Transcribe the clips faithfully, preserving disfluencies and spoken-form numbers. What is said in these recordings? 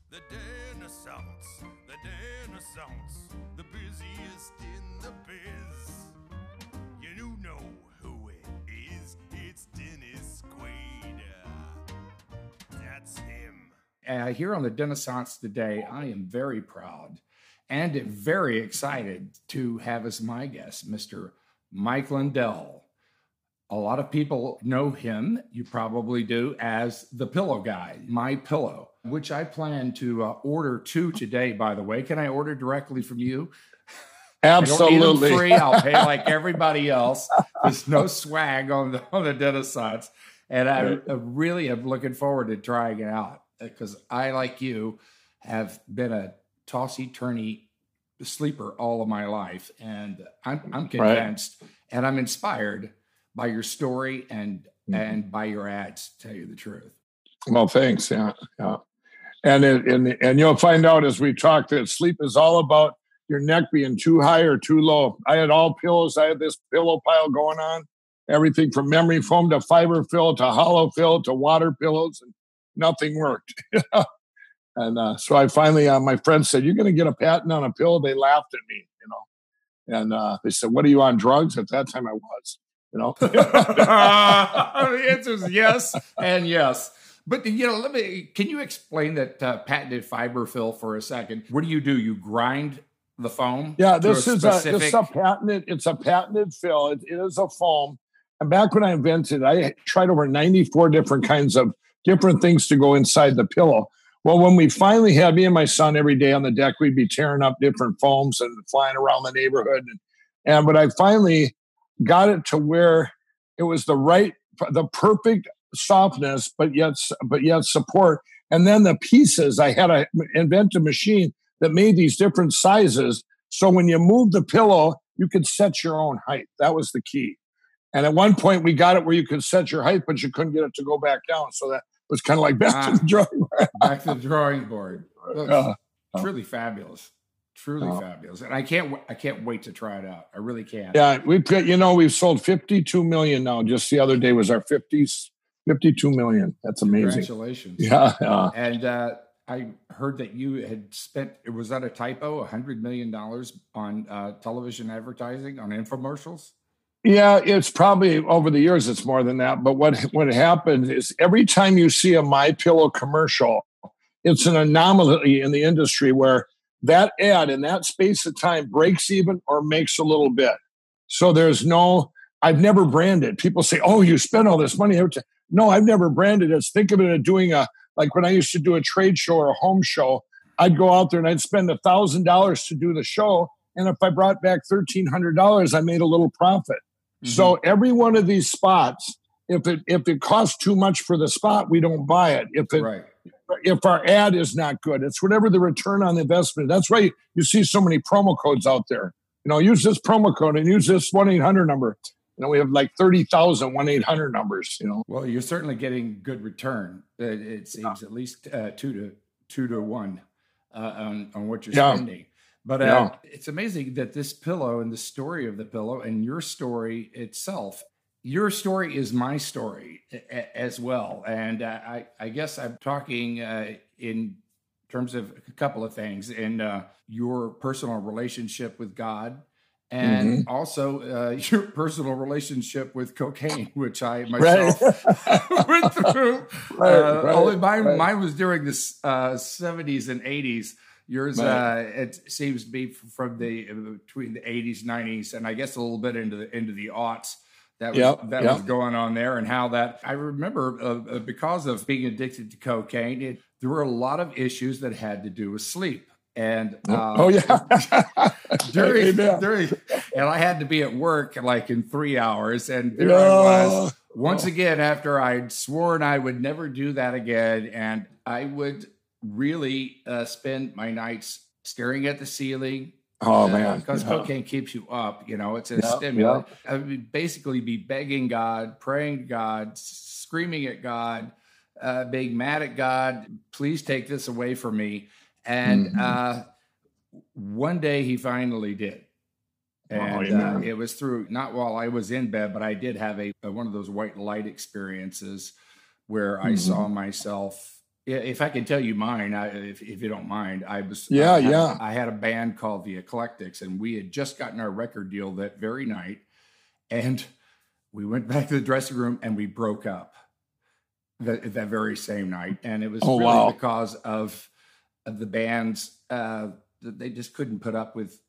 The Renaissance, the Renaissance, the busiest in the biz. You know who it is, it's Dennis Quaid. That's him. Uh, here on the Renaissance today, I am very proud and very excited to have as my guest, Mister Mike Lindell. A lot of people know him, you probably do, as the Pillow Guy, My Pillow, which I plan to uh, order two today, by the way. Can I order directly from you? Absolutely. I don't need them free. I'll pay like everybody else. There's no swag on the, on the Renaissance. And I, I really am looking forward to trying it out because I, like you, have been a tossy-turny sleeper all of my life. And I'm, I'm convinced right. and I'm inspired by your story and mm-hmm. and by your ads, to tell you the truth. Well, thanks. Yeah, yeah. And it, and and you'll find out as we talk that sleep is all about your neck being too high or too low. I had all pillows. I had this pillow pile going on, everything from memory foam to fiber fill to hollow fill to water pillows, and nothing worked. and uh, so I finally, uh, my friend said, "You're going to get a patent on a pillow." They laughed at me, you know, and uh, they said, "What are you on, drugs?" At that time, I was. You know, uh, the answer is yes and yes. But you know, let me. Can you explain that uh, patented fiber fill for a second? What do you do? You grind the foam? Yeah, this a is specific... a this is a patented. It's a patented fill. It, it is a foam. And back when I invented, I tried over ninety-four different kinds of different things to go inside the pillow. Well, when we finally had me and my son every day on the deck, we'd be tearing up different foams and flying around the neighborhood. And, and but I finally got it to where it was the right, the perfect softness, but yet, but yet support. And then the pieces, I had to invent a machine that made these different sizes. So when you move the pillow, you could set your own height. That was the key. And at one point we got it where you could set your height, but you couldn't get it to go back down. So that was kind of like back ah, to the drawing board. Back to the drawing board. Uh, truly fabulous. Truly oh. fabulous, and I can't. I can't wait to try it out. I really can't. Yeah, we've got. You know, we've sold fifty-two million now. Just the other day was our fifties. fifty-two million. That's amazing. Congratulations. Yeah, yeah. And uh, I heard that you had spent. Was that a typo? A hundred million dollars on uh, television advertising on infomercials. Yeah, it's probably over the years. It's more than that. But what what happened is every time you see a My Pillow commercial, it's an anomaly in the industry where that ad in that space of time breaks even or makes a little bit. So there's no, I've never branded. People say, oh, you spend all this money. No, I've never branded it. Think of it as doing a, like when I used to do a trade show or a home show, I'd go out there and I'd spend a thousand dollars to do the show. And if I brought back thirteen hundred dollars, I made a little profit. Mm-hmm. So every one of these spots, if it, if it costs too much for the spot, we don't buy it. If it, right. If our ad is not good, it's whatever the return on the investment. That's why you see so many promo codes out there. You know, use this promo code and use this one eight hundred number. You know, we have like thirty thousand one eight hundred numbers, you know. Well, you're certainly getting good return. It, it seems at least uh, two to two to one uh, on, on what you're yeah. spending. But uh, yeah. it's amazing that this pillow and the story of the pillow and your story itself, your story is my story as well. And uh, I, I guess I'm talking uh, in terms of a couple of things in uh, your personal relationship with God and mm-hmm. also uh, your personal relationship with cocaine, which I myself right. went through. Right, uh, right, only mine, right. mine was during the uh, seventies and eighties. Yours, right. uh, it seems to be from the between the eighties, nineties, and I guess a little bit into the into the aughts. That was, yep, that yep. was going on there, and how that I remember uh, because of being addicted to cocaine, it, there were a lot of issues that had to do with sleep. And uh, oh yeah, during, during and I had to be at work like in three hours, and there no. I was once oh. again after I'd sworn I would never do that again, and I would really uh, spend my nights staring at the ceiling. Oh uh, man, because yeah. cocaine keeps you up, you know, it's a yeah, stimulant. Yeah. I would basically be begging God, praying to God, screaming at God, uh, being mad at God, please take this away from me. And mm-hmm. uh, one day he finally did. And oh, uh, it was through, not while I was in bed, but I did have a, a one of those white light experiences where mm-hmm. I saw myself Yeah, if I can tell you mine, I, if if you don't mind, I was Yeah, I had, yeah. I had a band called the Eclectics, and we had just gotten our record deal that very night, and we went back to the dressing room and we broke up that that very same night, and it was Oh, really wow. because of, of the band's uh, they just couldn't put up with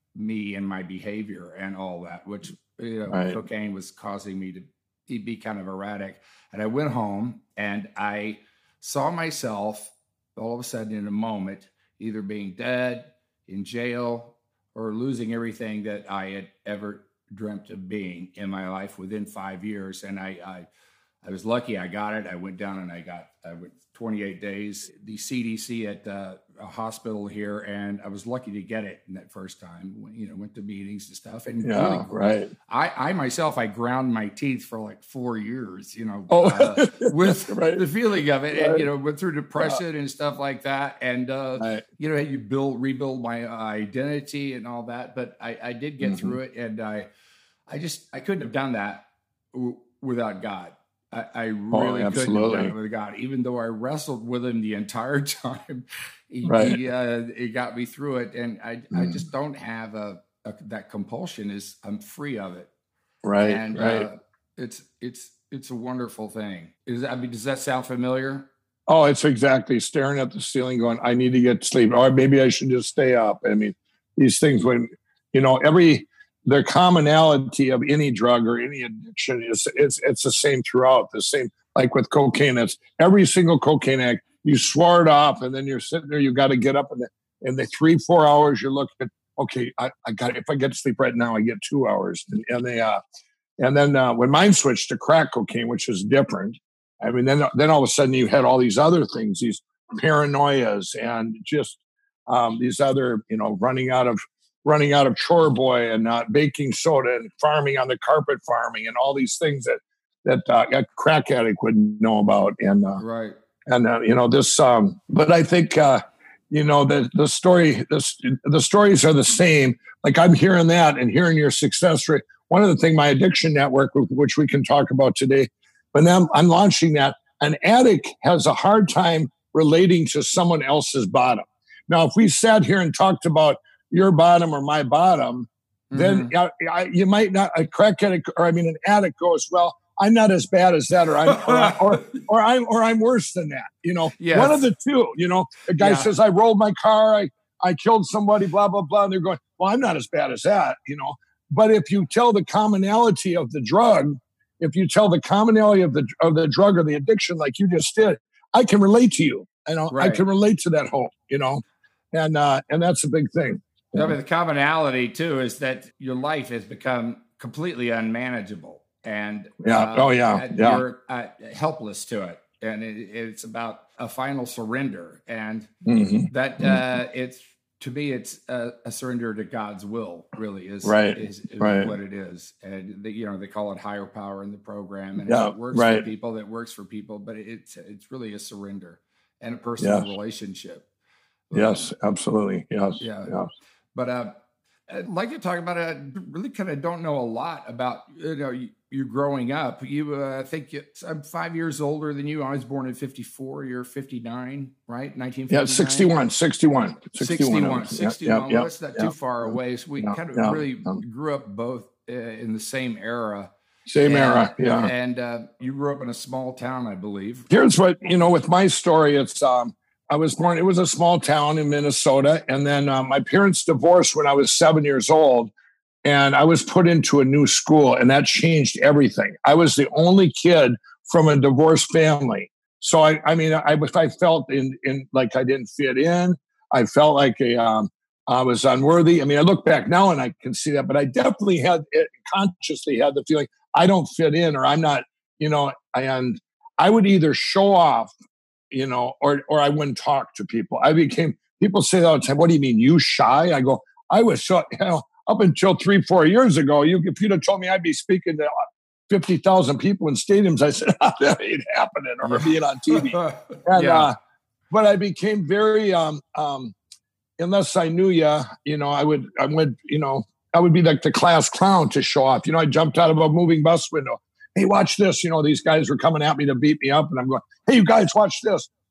me and my behavior and all that, which you know Right. cocaine was causing me to be kind of erratic. And I went home and I saw myself all of a sudden in a moment, either being dead, in jail, or losing everything that I had ever dreamt of being in my life within five years. And I, I, I was lucky I got it. I went down and I got, I went twenty-eight days, the C D C at uh, a hospital here. And I was lucky to get it in that first time, you know, went to meetings and stuff. And Yeah, really, right. I, I myself, I ground my teeth for like four years, you know, Oh, uh, with right. the feeling of it, Right. and, you know, went through depression and stuff like that. And, uh, Right. you know, you build, rebuild my identity and all that. But I, I did get Mhm. through it. And I, I just, I couldn't have done that w- without God. I, I really couldn't have absolutely. done it with God, even though I wrestled with him the entire time. He, Right. he, uh, he got me through it. And I, I Mm. just don't have a, a, that compulsion is I'm free of it. Right. And right. uh, it's it's it's a wonderful thing. Is I mean, does that sound familiar? Oh, it's exactly staring at the ceiling going, I need to get sleep. Or maybe I should just stay up. I mean, these things when, you know, every, the commonality of any drug or any addiction is it's it's the same throughout. The same, like with cocaine, it's every single cocaine act, you swore it off and then you're sitting there, you got to get up in the, in the three, four hours, you're looking, okay, I, I got, if I get to sleep right now, I get two hours. And, and they, uh, and then uh, when mine switched to crack cocaine, which is different, I mean, then then all of a sudden you had all these other things, these paranoias, and just um, these other, you know, running out of running out of chore boy and uh, baking soda and farming on the carpet farming and all these things that that uh, a crack addict would know about. And uh, Right. and uh, you know this, um, but I think uh, you know the the story the the stories are the same. Like I'm hearing that and hearing your success rate. One of the things my addiction network, which we can talk about today, but then I'm launching that. An addict has a hard time relating to someone else's bottom. Now, if we sat here and talked about your bottom or my bottom, Mhm. then I, I, you might not. A crack addict, or I mean, an addict goes, well, I'm not as bad as that, or I'm, or, I- or, or I'm, or I'm worse than that. You know, Yes. one of the two. You know, a guy Yeah. says, I rolled my car, I, I killed somebody, blah blah blah, and they're going, well, I'm not as bad as that. You know, but if you tell the commonality of the drug, if you tell the commonality of the of the drug or the addiction, like you just did, I can relate to you. You know, I Right. can relate to that hope. You know, and uh, and that's a big thing. I mean, the commonality too is that your life has become completely unmanageable, and Yeah. uh, Oh, yeah. and Yeah. you're uh, helpless to it, and it, it's about a final surrender, and Mhm. that uh, it's to me it's a, a surrender to God's will. Really is Right. is, is Right. what it is, and the, you know they call it higher power in the program, and Yeah, if it works right. for people, that works for people, but it's it's really a surrender and a personal Yes. relationship. Yes, absolutely. Yes. Yeah. Yeah. But uh, I'd like to talk about it. I really kind of don't know a lot about you know you, you growing up. You, uh, I think you, I'm five years older than you. I was born in fifty-four. You're fifty-nine, right? nineteen fifty-nine. Yeah, sixty-one, sixty-one, sixty-one, sixty-one. Yeah, Well, that's not yeah, too far away. So we yeah, kind of yeah, really um, grew up both uh, in the same era. Same And- era. Yeah. And uh, you grew up in a small town, I believe. Here's what, you know, with my story, it's, um, I was born, it was a small town in Minnesota. And then uh, my parents divorced when I was seven years old. And I was put into a new school, and that changed everything. I was the only kid from a divorced family. So I, I mean, I, I felt in, in like I didn't fit in. I felt like a, um, I was unworthy. I mean, I look back now and I can see that, but I definitely had it, consciously had the feeling I don't fit in, or I'm not, you know, and I would either show off, you know, or or I wouldn't talk to people. I became, people say all the time, what do you mean, you shy? I go, I was so, you know, up until three, four years ago, you if you'd have told me I'd be speaking to fifty thousand people in stadiums, I said, oh, that ain't happening, or being on T V. And, yeah. uh, but I became very, um, um, unless I knew you, you know, I would, I would, you know, I would be like the class clown to show off. You know, I jumped out of a moving bus window. Hey, watch this. You know, these guys were coming at me to beat me up, and I'm going, hey, you guys, watch this.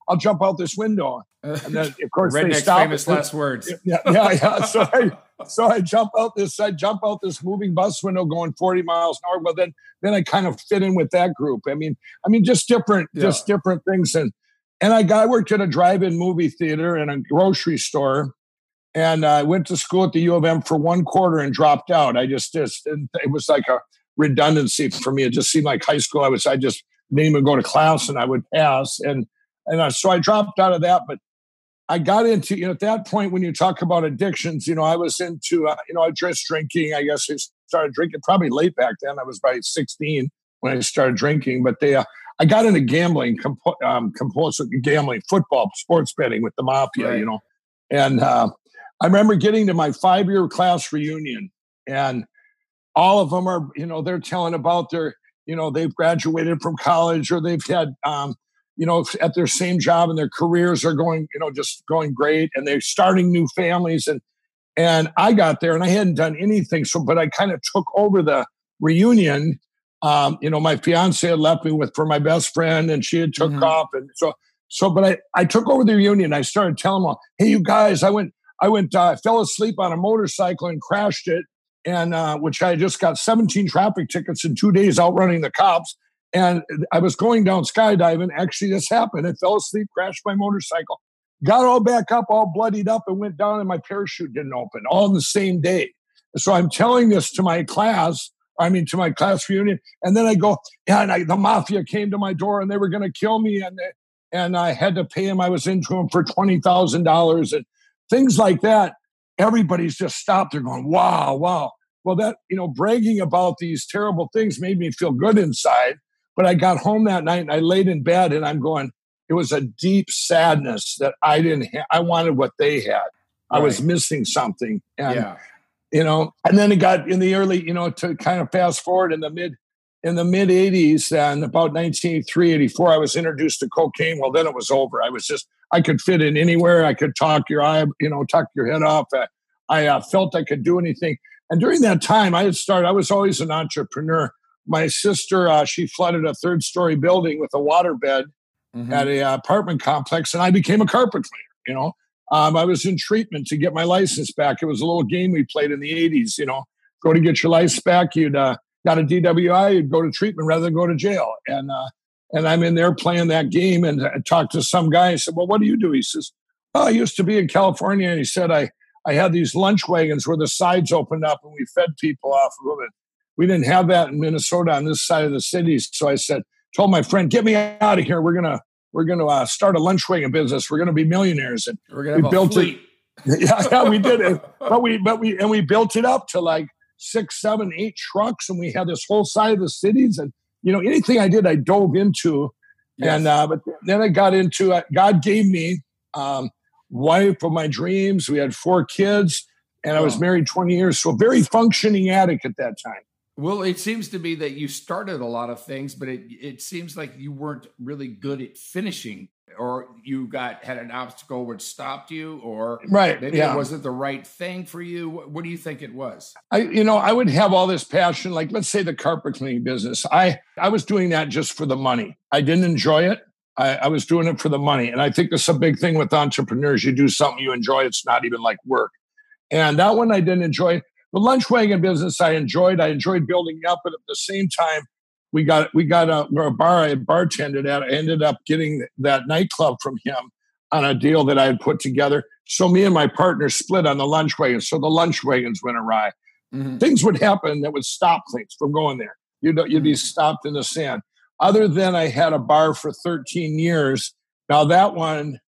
I'll jump out this window. And then, of course, they Redneck's stop. famous last words. Yeah, yeah, yeah. So I, so I jump out this, I jump out this moving bus window going forty miles an hour. Well, then, then I kind of fit in with that group. I mean, I mean, just different, yeah. just different things. And and I got I worked at a drive-in movie theater and a grocery store, and I went to school at the U of M for one quarter and dropped out. I just just and it was like a redundancy for me. It just seemed like high school. I was I just didn't even go to class, and I would pass. And and I, so I dropped out of that, but. I got into, you know, at that point when you talk about addictions, you know, I was into, uh, you know, I just drinking. I guess I started drinking probably late back then. I was probably sixteen when I started drinking. But they, uh, I got into gambling, comp- um, compulsive gambling, football, sports betting with the mafia, right. you know. And uh, I remember getting to my five-year class reunion, and all of them are, you know, they're telling about their, you know, they've graduated from college or they've had, um, you know, at their same job and their careers are going, you know, just going great and they're starting new families. And, and I got there and I hadn't done anything. So, but I kind of took over the reunion. Um, you know, my fiance had left me with for my best friend and she had took mm-hmm. off. And so, so, but I, I took over the reunion. I started telling them, hey, you guys, I went, I went, uh, I fell asleep on a motorcycle and crashed it. And, uh, which I just got seventeen traffic tickets in two days outrunning the cops. And I was going down skydiving. Actually, this happened. I fell asleep, crashed my motorcycle, got all back up, all bloodied up, and went down, and my parachute didn't open, all in the same day. So I'm telling this to my class, I mean, to my class reunion. And then I go, yeah, and I, the mafia came to my door, and they were going to kill me, and they, and I had to pay them. I was into them for twenty thousand dollars and things like that. Everybody's just stopped. They're going, wow, wow. Well, that, you know, bragging about these terrible things made me feel good inside. But I got home that night and I laid in bed and I'm going, it was a deep sadness that I didn't have. I wanted what they had. I right. was missing something. And, yeah. you know, and then it got in the early, you know, to kind of fast forward in the mid, in the mid eighties and about nineteen eighty-three, eighty-four, I was introduced to cocaine. Well, then it was over. I was just, I could fit in anywhere. I could talk your eye, you know, tuck your head off. I, I uh, felt I could do anything. And during that time I had started, I was always an entrepreneur. My sister, uh, she flooded a third story building with a waterbed mm-hmm. at a uh, apartment complex, and I became a carpet cleaner. You know, um, I was in treatment to get my license back. It was a little game we played in the eighties. You know, go to get your license back, you'd uh, got a D W I, you'd go to treatment rather than go to jail. And uh, and I'm in there playing that game, and I talked to some guy. I said, "Well, what do you do?" He says, "Oh, I used to be in California," and he said, "I I had these lunch wagons where the sides opened up, and we fed people off of them." We didn't have that in Minnesota on this side of the city. So I said, told my friend, get me out of here. We're going to, we're going to uh, start a lunch wagon business. We're going to be millionaires. And we're going to have built a fleet. it. yeah, yeah, we did it. But we, but we, and we built it up to like six, seven, eight trucks. And we had this whole side of the cities. And, you know, anything I did, I dove into. Yes. And, uh, but then I got into it. God gave me um, wife of my dreams. We had four kids and I was oh. married twenty years. So a very functioning addict at that time. Well, it seems to be that you started a lot of things, but it, it seems like you weren't really good at finishing, or you got had an obstacle which stopped you, or right, maybe yeah. it wasn't the right thing for you. What, what do you think it was? I, you know, I would have all this passion, like let's say the carpet cleaning business. I, I was doing that just for the money. I didn't enjoy it. I, I was doing it for the money. And I think that's a big thing with entrepreneurs. You do something you enjoy. It's not even like work. And that one I didn't enjoy. The lunch wagon business I enjoyed. I enjoyed building up, but at the same time, we got we got a, a bar I had bartended at. I ended up getting that nightclub from him on a deal that I had put together. So me and my partner split on the lunch wagon. So the lunch wagons went awry. Mm-hmm. Things would happen that would stop things from going there. You'd you'd mm-hmm. be stopped in the sand. Other than I had a bar for thirteen years. Now that one,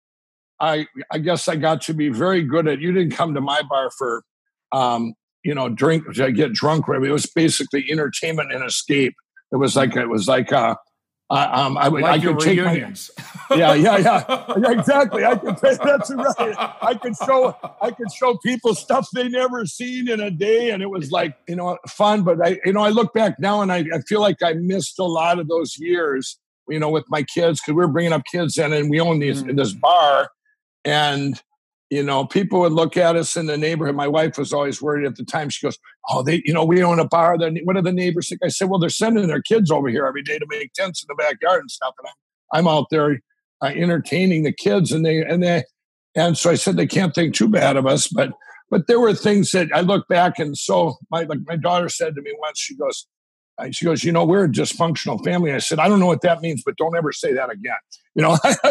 I I guess I got to be very good at. You didn't come to my bar for. Um, you know, drink, get drunk. It was basically entertainment and escape. It was like, it was like, uh, uh um, I would, like I could take reunions. my, yeah, yeah, yeah, yeah, exactly. I could, that's right. I could show, I could show people stuff they never seen in a day. And it was like, you know, fun. But I, you know, I look back now and I, I feel like I missed a lot of those years, you know, with my kids, cause we were bringing up kids in and we owned these, mm. in this bar. And, you know, people would look at us in the neighborhood. My wife was always worried at the time. She goes, oh, they, you know, we own a bar. Then what do the neighbors think? I said, well, they're sending their kids over here every day to make tents in the backyard and stuff. And I'm, I'm out there, uh, entertaining the kids, and they and they and so I said they can't think too bad of us, but but there were things that I look back and so my like my daughter said to me once, she goes. She goes, you know, we're a dysfunctional family. I said, I don't know what that means, but don't ever say that again. You know, I,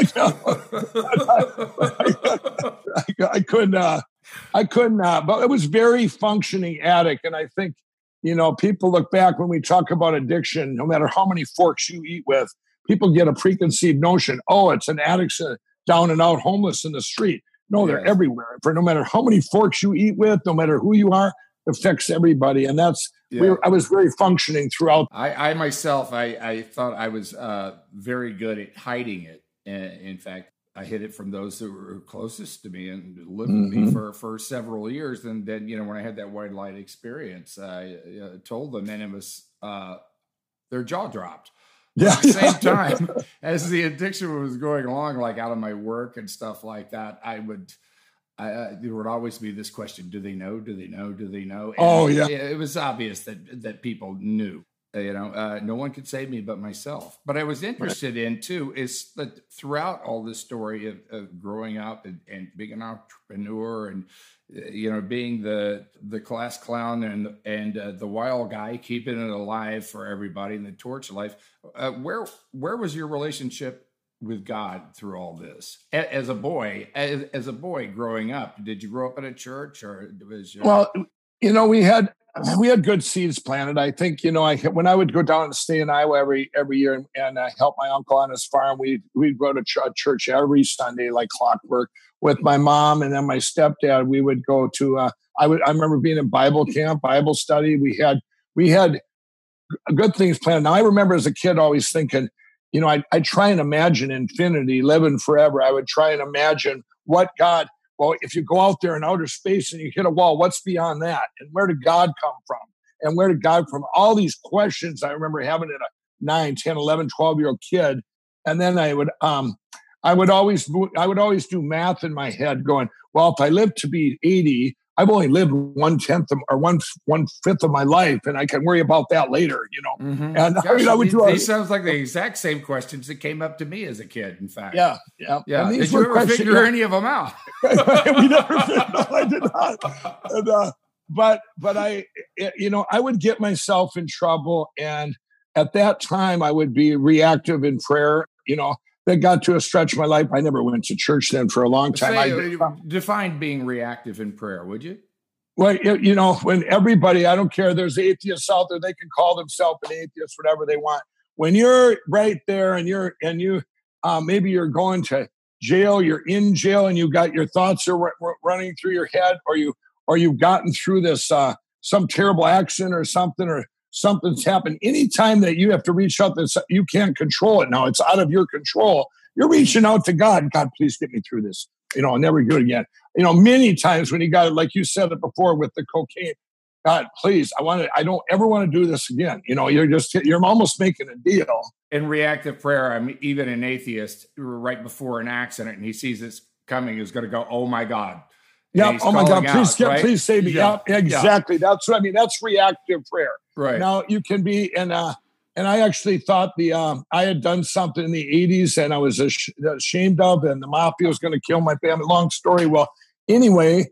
I, I, I couldn't, uh, I couldn't, uh, but it was very functioning addict. And I think, you know, people look back when we talk about addiction, no matter how many forks you eat with, people get a preconceived notion. Oh, it's an addict down and out homeless in the street. No, they're yes. everywhere. For no matter how many forks you eat with, no matter who you are, it affects everybody. And that's, Yeah. We were, I was very functioning throughout. I, I myself, I, I thought I was uh, very good at hiding it. In fact, I hid it from those that were closest to me and lived mm-hmm. with me for, for several years. And then, you know, when I had that white light experience, I uh, told them, and it was uh, their jaw dropped. Yeah. At the same time, as the addiction was going along, like out of my work and stuff like that, I would. I, uh, there would always be this question: do they know? Do they know? Do they know? And oh yeah, it, it was obvious that that people knew. Uh, you know, uh, no one could save me but myself. But I was interested right. in too is that throughout all this story of, of growing up and, and being an entrepreneur and uh, you know being the the class clown and and uh, the wild guy, keeping it alive for everybody in the torch life. Uh, where where was your relationship with God through all this as a boy, as, as a boy growing up? Did you grow up in a church, or was your... Well, you know, we had, we had good seeds planted. I think, you know, I, when I would go down and stay in Iowa every, every year and, and uh, help my uncle on his farm, we, we'd go to ch- church every Sunday, like clockwork with my mom. And then my stepdad, we would go to, uh, I would, I remember being in Bible camp, Bible study. We had, we had good things planned. Now I remember as a kid always thinking, you know, I I try and imagine infinity, living forever. I would try and imagine what God, well, if you go out there in outer space and you hit a wall, what's beyond that? And where did God come from? And where did God from? All these questions I remember having at a nine, ten, eleven, twelve-year-old kid. And then I would um I would always I would always do math in my head going, well, if I live to be eighty, I've only lived one tenth of, or one one fifth of my life, and I can worry about that later, you know. Mm-hmm. And Gosh, I, mean, I would do. These sounds like the exact same questions that came up to me as a kid. In fact, yeah, yeah, yeah. Did you ever figure yeah. any of them out? We never. No, I did not. And, uh, but but I, you know, I would get myself in trouble, and at that time, I would be reactive in prayer. You know, that got to a stretch of my life. I never went to church then for a long time. Say, I, define being reactive in prayer, would you? Well, you know, when everybody, I don't care, there's atheists out there, they can call themselves an atheist, whatever they want. When you're right there and you're, and you, uh, maybe you're going to jail, you're in jail and you got your thoughts are r- r- running through your head, or you, or you've gotten through this, uh, some terrible accident or something, or something's happened. Anytime that you have to reach out, that you can't control it now, it's out of your control. You're reaching out to God. God, please get me through this. You know, I'll never do it again. You know, many times when you got it, like you said it before with the cocaine, God, please, I want to, I don't ever want to do this again. You know, you're just, you're almost making a deal. In reactive prayer, I mean, even an atheist right before an accident and he sees this coming is going to go, oh my God. Yeah. Oh my God, please, out, get, right? please save me. Yeah, yeah exactly. Yeah. That's what I mean. That's reactive prayer. Right. Now you can be in uh and I actually thought the um, I had done something in the eighties and I was ash- ashamed of, and the mafia was going to kill my family. Long story. Well, anyway,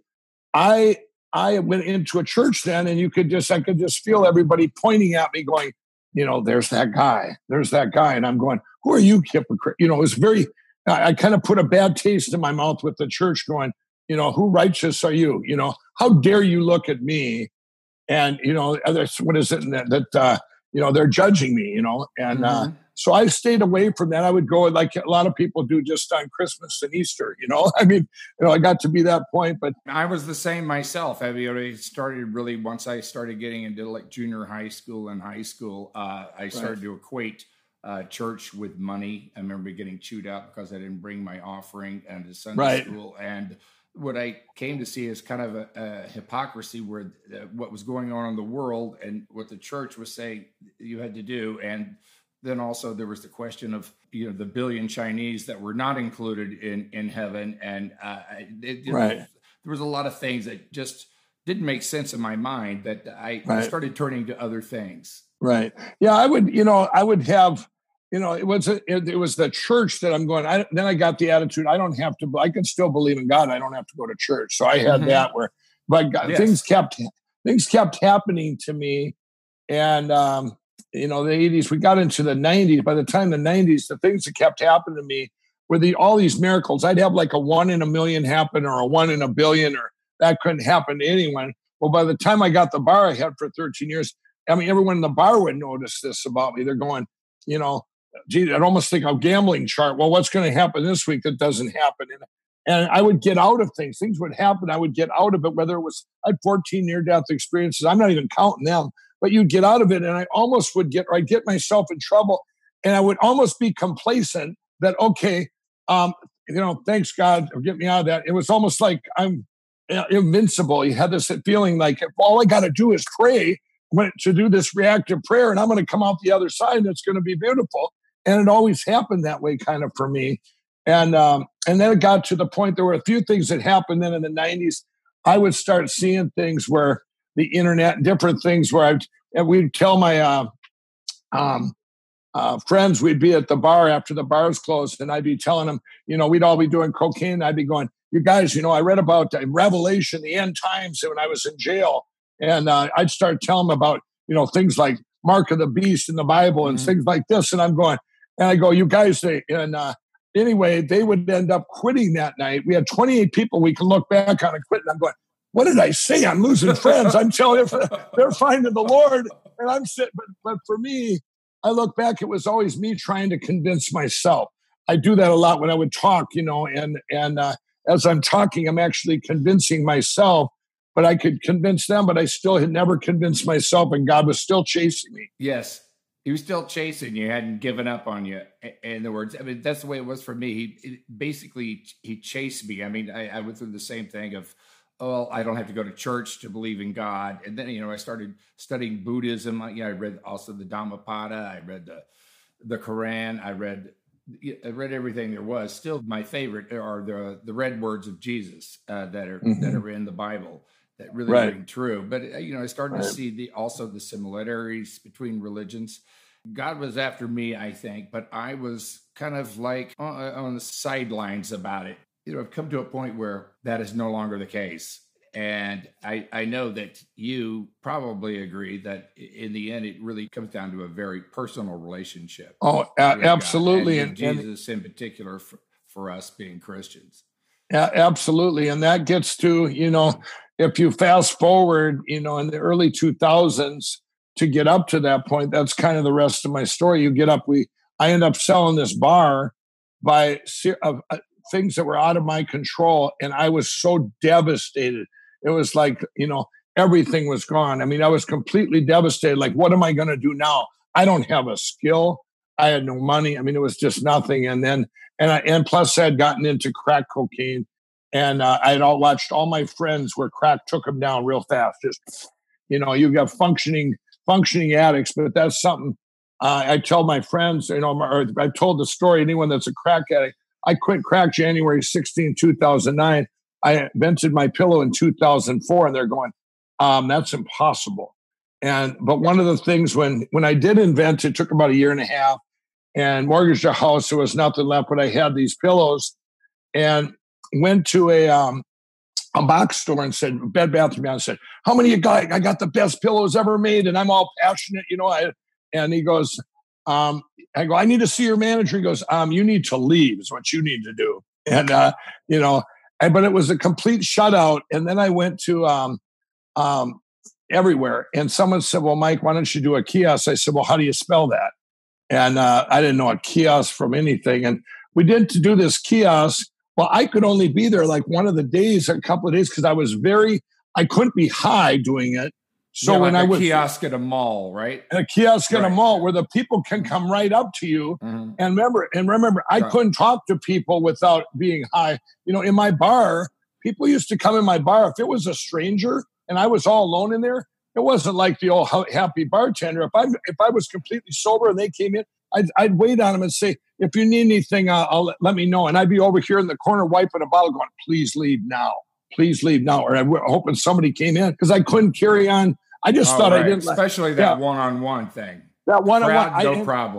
I I went into a church then, and you could just I could just feel everybody pointing at me, going, you know, there's that guy, there's that guy, and I'm going, who are you, hypocrite? You know, it was very. I, I kind of put a bad taste in my mouth with the church, going, you know, who righteous are you? You know, how dare you look at me? And you know, what is it that that. Uh, You know, they're judging me, you know, and mm-hmm. uh, so I stayed away from that. I would go like a lot of people do just on Christmas and Easter, you know. I mean, you know, I got to be that point, but I was the same myself. I mean, I started really once I started getting into like junior high school and high school. Uh, I started right. to equate uh, church with money. I remember getting chewed out because I didn't bring my offering and to Sunday right. school. And what I came to see is kind of a, a hypocrisy where uh, what was going on in the world and what the church was saying you had to do. And then also there was the question of, you know, the billion Chinese that were not included in, in heaven. And uh, it, it, right. there was a lot of things that just didn't make sense in my mind that I right. started turning to other things. Right. Yeah, I would, you know, I would have, you know, it was a, it, it was the church that I'm going. I, then I got the attitude I don't have to. I can still believe in God. I don't have to go to church. So I had mm-hmm. that where, but God, yes. things kept things kept happening to me, and um, you know, the eighties. We got into the nineties. By the time the nineties, the things that kept happening to me were the all these miracles. I'd have like a one in a million happen, or a one in a billion, or that couldn't happen to anyone. Well, by the time I got the bar I had for thirteen years, I mean, everyone in the bar would notice this about me. They're going, you know, gee, I'd almost think of gambling chart. Well, what's going to happen this week that doesn't happen? And, and I would get out of things. Things would happen. I would get out of it, whether it was, I had fourteen near-death experiences. I'm not even counting them, but you'd get out of it. And I almost would get, or I'd get myself in trouble. And I would almost be complacent that, okay, um, you know, thanks God for getting me out of that. It was almost like I'm invincible. You had this feeling like if all I got to do is pray to do this reactive prayer, and I'm going to come out the other side, and it's going to be beautiful. And it always happened that way kind of for me. And um, and then it got to the point, there were a few things that happened then in the nineties. I would start seeing things where the internet, different things where I'd, and we'd tell my uh, um, uh, friends, we'd be at the bar after the bars closed, and I'd be telling them, you know, we'd all be doing cocaine. I'd be going, you guys, you know, I read about uh, Revelation, the end times when I was in jail. And uh, I'd start telling them about, you know, things like Mark of the Beast in the Bible and mm-hmm. things like this. And I'm going, and I go, you guys, they, and uh, anyway, they would end up quitting that night. We had twenty-eight people we can look back on and quit. And I'm going, what did I say? I'm losing friends. I'm telling you, they're finding the Lord. And I'm sitting, but, but for me, I look back, it was always me trying to convince myself. I do that a lot when I would talk, you know, and, and uh, as I'm talking, I'm actually convincing myself, but I could convince them, but I still had never convinced myself, and God was still chasing me. Yes. He was still chasing you, hadn't given up on you. In other words, I mean, that's the way it was for me. He basically, he chased me. I mean, I, I went through the same thing of, oh, I don't have to go to church to believe in God. And then, you know, I started studying Buddhism. You know, I read also the Dhammapada. I read the, the Quran. I read, I read everything there was. Still, my favorite are the, the red words of Jesus uh, that are, mm-hmm. that are in the Bible. That really right. ring true. But, you know, I started right. to see the also the similarities between religions. God was after me, I think, but I was kind of like on, on the sidelines about it. You know, I've come to a point where that is no longer the case. And I, I know that you probably agree that in the end, it really comes down to a very personal relationship. Oh, uh, absolutely. And, and Jesus in particular for, for us being Christians. Yeah, absolutely. And that gets to, you know, if you fast forward, you know, in the early two thousands to get up to that point, that's kind of the rest of my story. You get up, we, I end up selling this bar by uh, things that were out of my control. And I was so devastated. It was like, you know, everything was gone. I mean, I was completely devastated. Like, what am I going to do now? I don't have a skill. I had no money. I mean, it was just nothing. And then, and I, and plus I had gotten into crack cocaine. And uh, I had all watched all my friends where crack took them down real fast. Just, you know, you got functioning, functioning addicts, but that's something uh, I tell my friends, you know, or I've told the story, anyone that's a crack addict. I quit crack January sixteenth, two thousand nine. I invented my pillow in two thousand four, and they're going, um, that's impossible. And, but one of the things when, when I did invent it, it took about a year and a half and mortgaged a house, there was nothing left, but I had these pillows and went to a um, a box store and said, Bed Bath and Beyond, said, how many you got? I got the best pillows ever made, and I'm all passionate, you know. I, and he goes, um, I go, I need to see your manager. He goes, um, you need to leave is what you need to do. And, uh, you know, I, but it was a complete shutout. And then I went to um, um, everywhere. And someone said, well, Mike, why don't you do a kiosk? I said, well, how do you spell that? And uh, I didn't know a kiosk from anything. And we did to do this kiosk. Well, I could only be there like one of the days, a couple of days, because I was very, I couldn't be high doing it. So yeah, when like I was a kiosk at a mall, right? A kiosk at right. a mall where the people can come right up to you. Mm-hmm. And remember, and remember, I right. couldn't talk to people without being high. You know, in my bar, people used to come in my bar. If it was a stranger and I was all alone in there, it wasn't like the old happy bartender. If I if I was completely sober and they came in, I'd, I'd wait on them and say, if you need anything, uh, I'll let, let me know. And I'd be over here in the corner wiping a bottle going, please leave now. Please leave now. Or I'm hoping somebody came in because I couldn't carry on. I just oh, thought right. I didn't. Especially that yeah. one-on-one thing. That one-on-one. Crowd, no I, problem.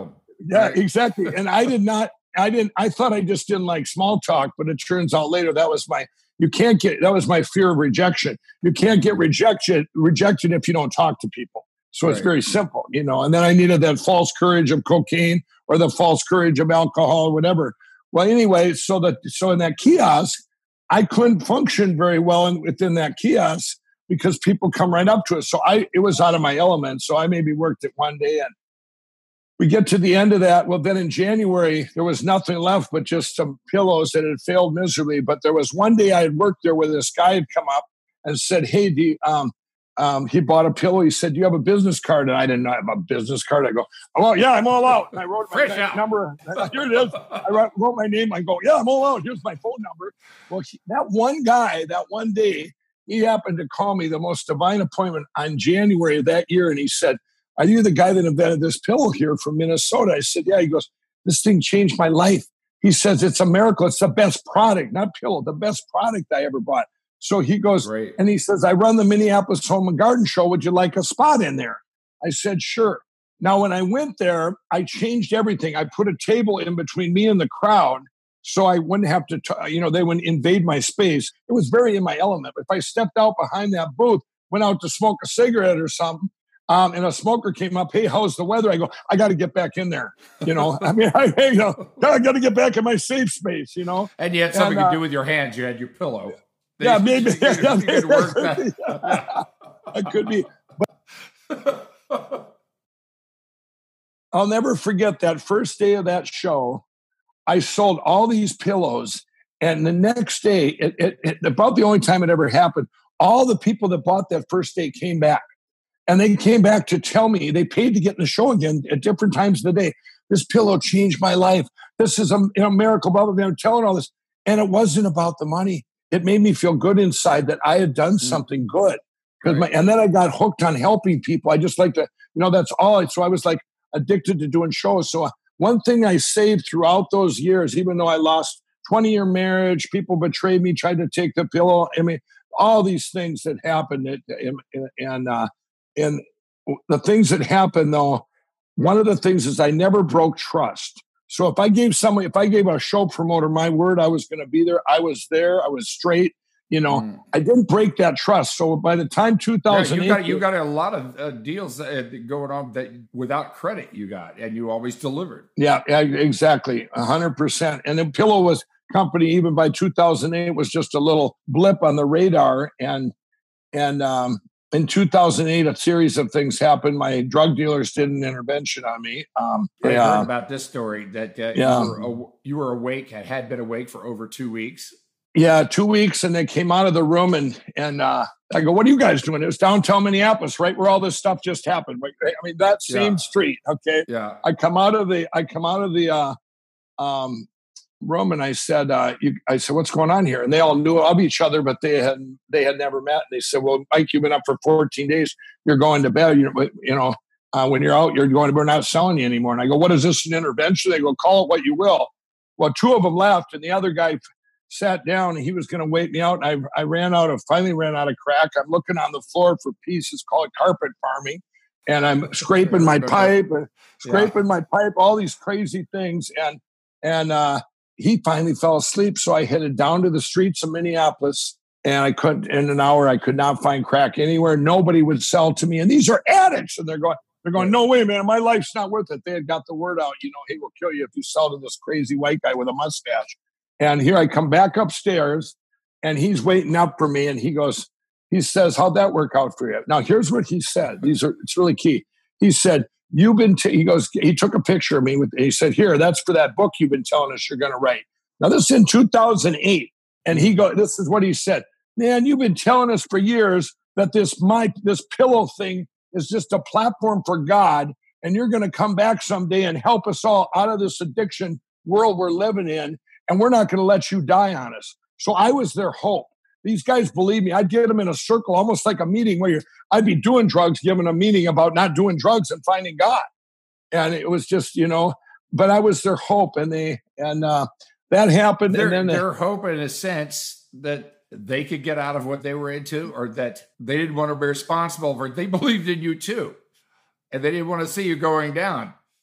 Yeah, right? exactly. And I did not, I didn't, I thought I just didn't like small talk, but it turns out later that was my, you can't get, that was my fear of rejection. You can't get rejected, rejected if you don't talk to people. So Right. it's very simple, you know, and then I needed that false courage of cocaine or the false courage of alcohol or whatever. Well, anyway, so that, so in that kiosk, I couldn't function very well in, within that kiosk because people come right up to us. So I, it was out of my element. So I maybe worked it one day and we get to the end of that. Well, then in January, there was nothing left but just some pillows that had failed miserably. But there was one day I had worked there where this guy had come up and said, hey, do you, um, um, he bought a pillow. He said, do you have a business card? And I didn't have a business card. I go, oh, yeah, I'm all out. And I wrote my Fresh out. number. Here it is. I wrote, wrote my name. I go, yeah, I'm all out. Here's my phone number. Well, he, that one guy, that one day, he happened to call me the most divine appointment on January of that year. And he said, are you the guy that invented this pillow here from Minnesota? I said, yeah. He goes, this thing changed my life. He says, it's a miracle. It's the best product, not pillow, the best product I ever bought. So he goes, Great. and he says, I run the Minneapolis Home and Garden Show. Would you like a spot in there? I said, sure. Now, when I went there, I changed everything. I put a table in between me and the crowd so I wouldn't have to, t- you know, they wouldn't invade my space. It was very in my element. If I stepped out behind that booth, went out to smoke a cigarette or something, Um, and a smoker came up, hey, how's the weather? I go, I got to get back in there. You know, I mean, I, you know, I got to get back in my safe space, you know. And you had something and, uh, to do with your hands. You had your pillow. Yeah, maybe. You could, you could work that. It could be. But I'll never forget that first day of that show. I sold all these pillows. And the next day, it, it, it, about the only time it ever happened, all the people that bought that first day came back. And they came back to tell me they paid to get in the show again at different times of the day. This pillow changed my life. This is a, you know, miracle. Blah, blah, blah. I'm telling all this. And it wasn't about the money. It made me feel good inside that I had done mm. something good. Right. My, and then I got hooked on helping people. I just like to, you know, that's all. So I was like addicted to doing shows. So one thing I saved throughout those years, even though I lost twenty-year marriage, people betrayed me, tried to take the pillow. I mean, all these things that happened. And, and uh, And the things that happened, though, one of the things is I never broke trust. So if I gave someone, if I gave a show promoter my word, I was going to be there. I was there. I was straight. You know, mm. I didn't break that trust. So by the time two thousand eight, yeah, you, got, you got a lot of uh, deals uh, going on that without credit you got, and you always delivered. Yeah, yeah, exactly, a hundred percent. And the Pillow was company even by two thousand eight was just a little blip on the radar, and and um, in two thousand eight, a series of things happened. My drug dealers did an intervention on me. Um, I yeah. heard about this story that uh, yeah. you, were, you were awake, had been awake for over two weeks. Yeah, two weeks, and they came out of the room, and and uh, I go, "What are you guys doing?" It was downtown Minneapolis, right where all this stuff just happened. I mean, that same yeah. street. Okay. Yeah. I come out of the I come out of the uh, um, room, and I said, uh, you, "I said, what's going on here?" And they all knew of each other, but they had they had never met. And they said, "Well, Mike, you've been up for fourteen days. You're going to bed. You know, you know uh, when you're out, you're going to. We're not selling you anymore." And I go, "What is this? An intervention?" They go, "Call it what you will." Well, two of them left, and the other guy sat down, and he was going to wait me out. And I, I ran out of, finally ran out of crack. I'm looking on the floor for pieces, called carpet farming. And I'm scraping my pipe, and scraping yeah. my pipe, all these crazy things. And, and, uh, he finally fell asleep. So I headed down to the streets of Minneapolis, and I couldn't, in an hour, I could not find crack anywhere. Nobody would sell to me. And these are addicts. And they're going, they're going, "No way, man, my life's not worth it." They had got the word out, you know, "He will kill you if you sell to this crazy white guy with a mustache." And here I come back upstairs, and he's waiting up for me. And he goes, he says, "How'd that work out for you?" Now, here's what he said. These are, it's really key. He said, "You've been," t-, he goes, he took a picture of me with, he said, "Here, that's for that book you've been telling us you're going to write." Now, this is in two thousand eight. And he go, this is what he said. "Man, you've been telling us for years that this, my, this pillow thing is just a platform for God. And you're going to come back someday and help us all out of this addiction world we're living in. And we're not going to let you die on us." So I was their hope. These guys believe me. I'd get them in a circle, almost like a meeting where you're, I'd be doing drugs, giving a meeting about not doing drugs and finding God. And it was just, you know, but I was their hope. And they, and uh, that happened. Their, and then their hope, in a sense, that they could get out of what they were into, or that they didn't want to be responsible for it. They believed in you too. And they didn't want to see you going down.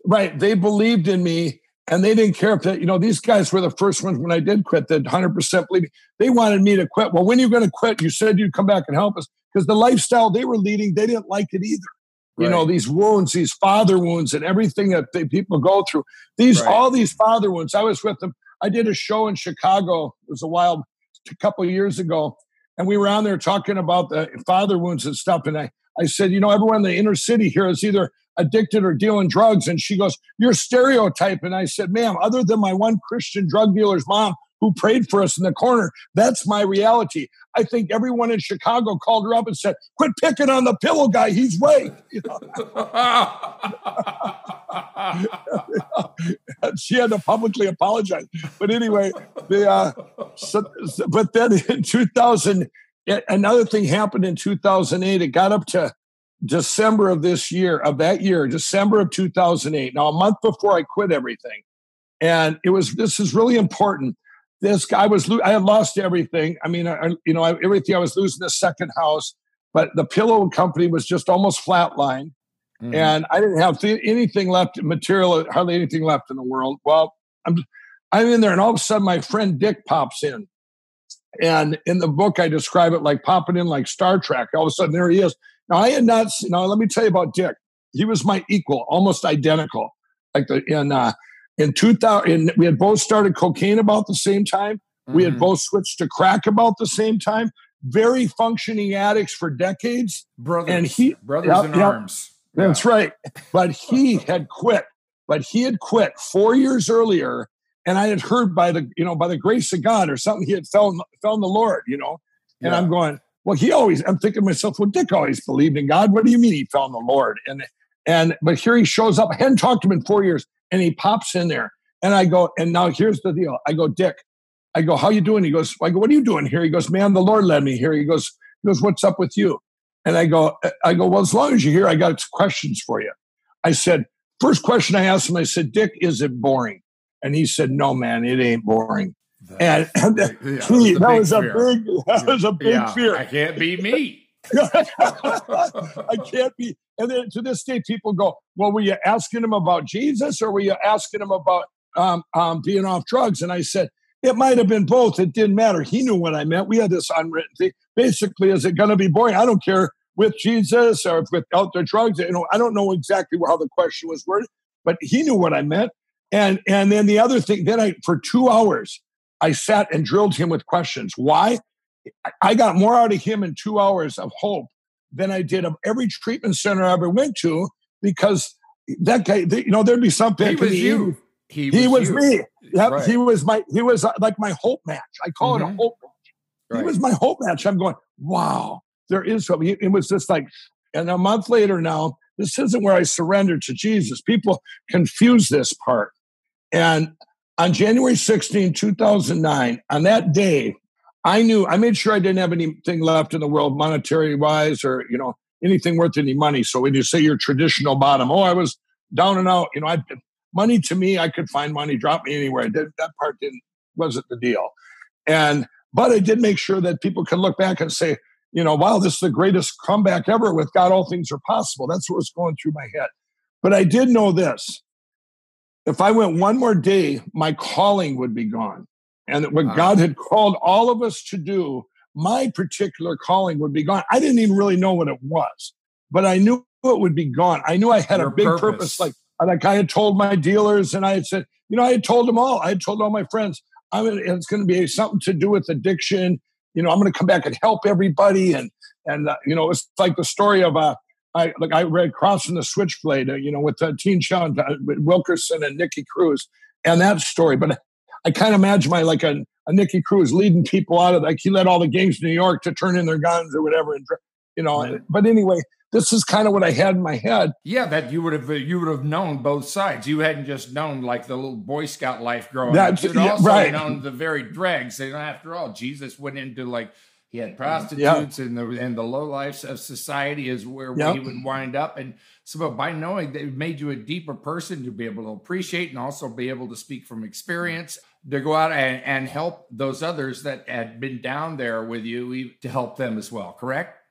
right. They believed in me, and they didn't care if that, you know, these guys were the first ones when I did quit that one hundred percent believed. They wanted me to quit. Well, when are you going to quit? You said you'd come back and help us, because the lifestyle they were leading, they didn't like it either. You right. know, these wounds, these father wounds and everything that they, people go through. These, right. all these father wounds. I was with them. I did a show in Chicago. It was a while, a couple of years ago. And we were on there talking about the father wounds and stuff. And I, I said, you know, everyone in the inner city here is either addicted or dealing drugs. And she goes, you're stereotyping. And I said, ma'am, other than my one Christian drug dealer's mom who prayed for us in the corner, that's my reality. I think everyone in Chicago called her up and said, quit picking on the pillow guy. He's right. You know? She had to publicly apologize. But anyway, the, uh, so, so, but then in two thousand, another thing happened in two thousand eight. It got up to December of this year, of that year, December of two thousand eight. Now, a month before I quit everything. And it was, this is really important. This guy was, I had lost everything. I mean, I, you know, I, everything. I was losing the second house, but the pillow company was just almost flatlined. Mm-hmm. And I didn't have th- anything left, material, hardly anything left in the world. Well, I'm, I'm in there, and all of a sudden my friend Dick pops in. And in the book, I describe it like popping in like Star Trek. All of a sudden, there he is. Now, I had not seen, now let me tell you about Dick. He was my equal, almost identical. Like the, in, uh, in two thousand, we had both started cocaine about the same time. Mm-hmm. We had both switched to crack about the same time. Very functioning addicts for decades. Brothers, and he, brothers yep, in yep, arms. That's yeah. right. But he had quit. But he had quit four years earlier. And I had heard by the, you know, by the grace of God or something, he had found, found the Lord, you know. And yeah. I'm going, well, he always, I'm thinking to myself, well, Dick always believed in God. What do you mean he found the Lord? And, and, but here he shows up. I hadn't talked to him in four years. And he pops in there. And I go, and now here's the deal. I go, Dick, I go, how you doing? He goes, I go, what are you doing here? He goes, man, the Lord led me here. He goes, he goes, what's up with you? And I go, I go, well, as long as you're here, I got questions for you. I said, first question I asked him, I said, Dick, is it boring? And he said, no, man, it ain't boring. That's and and big, yeah, he, that, was that, was big, that was a big yeah, fear. I can't be me. I can't be. And then to this day, people go, well, were you asking him about Jesus or were you asking him about um, um, being off drugs? And I said, it might have been both. It didn't matter. He knew what I meant. We had this unwritten thing. Basically, is it going to be boring? I don't care with Jesus or without the drugs. You know, I don't know exactly how the question was worded, but he knew what I meant. And and then the other thing, then I, for two hours, I sat and drilled him with questions. Why? I got more out of him in two hours of hope than I did of every treatment center I ever went to, because that guy, you know, there'd be something. He was you. He was, he was you. me. Yep, right. He was my, he was like my hope match. I call mm-hmm. it a hope match. Right. He was my hope match. I'm going, wow, there is something. It was just like, and a month later now, this isn't where I surrendered to Jesus. People confuse this part. And on January sixteenth, two thousand nine, on that day, I knew, I made sure I didn't have anything left in the world monetary wise or, you know, anything worth any money. So when you say your traditional bottom, oh, I was down and out, you know, I money to me, I could find money, drop me anywhere. That, that part didn't, wasn't the deal. And, but I did make sure that people can look back and say, you know, wow, this is the greatest comeback ever. With God, all things are possible. That's what was going through my head. But I did know this. If I went one more day, my calling would be gone. And what wow. God had called all of us to do, my particular calling would be gone. I didn't even really know what it was, but I knew it would be gone. I knew I had Your a big purpose. purpose. Like, like I had told my dealers, and I had said, you know, I had told them all. I had told all my friends, I'm gonna, it's going to be something to do with addiction. You know, I'm going to come back and help everybody. And, and uh, you know, it's like the story of, uh, I like I read Crossing the Switchblade, uh, you know, with uh, Teen Sean uh, Wilkerson and Nicky Cruz, and that story. But I kind of imagine my like a, a Nicky Cruz leading people out of, like, he led all the gangs in New York to turn in their guns or whatever, and you know. Mm-hmm. But anyway, this is kind of what I had in my head. Yeah, that you would have you would have known both sides. You hadn't just known like the little Boy Scout life growing That's, up. You'd yeah, also right. known the very dregs. And after all, Jesus went into like. He had prostitutes yep. and the and the low lives of society is where yep. he would wind up. And so but by knowing that, it made you a deeper person to be able to appreciate and also be able to speak from experience, to go out and, and help those others that had been down there with you, to help them as well, correct?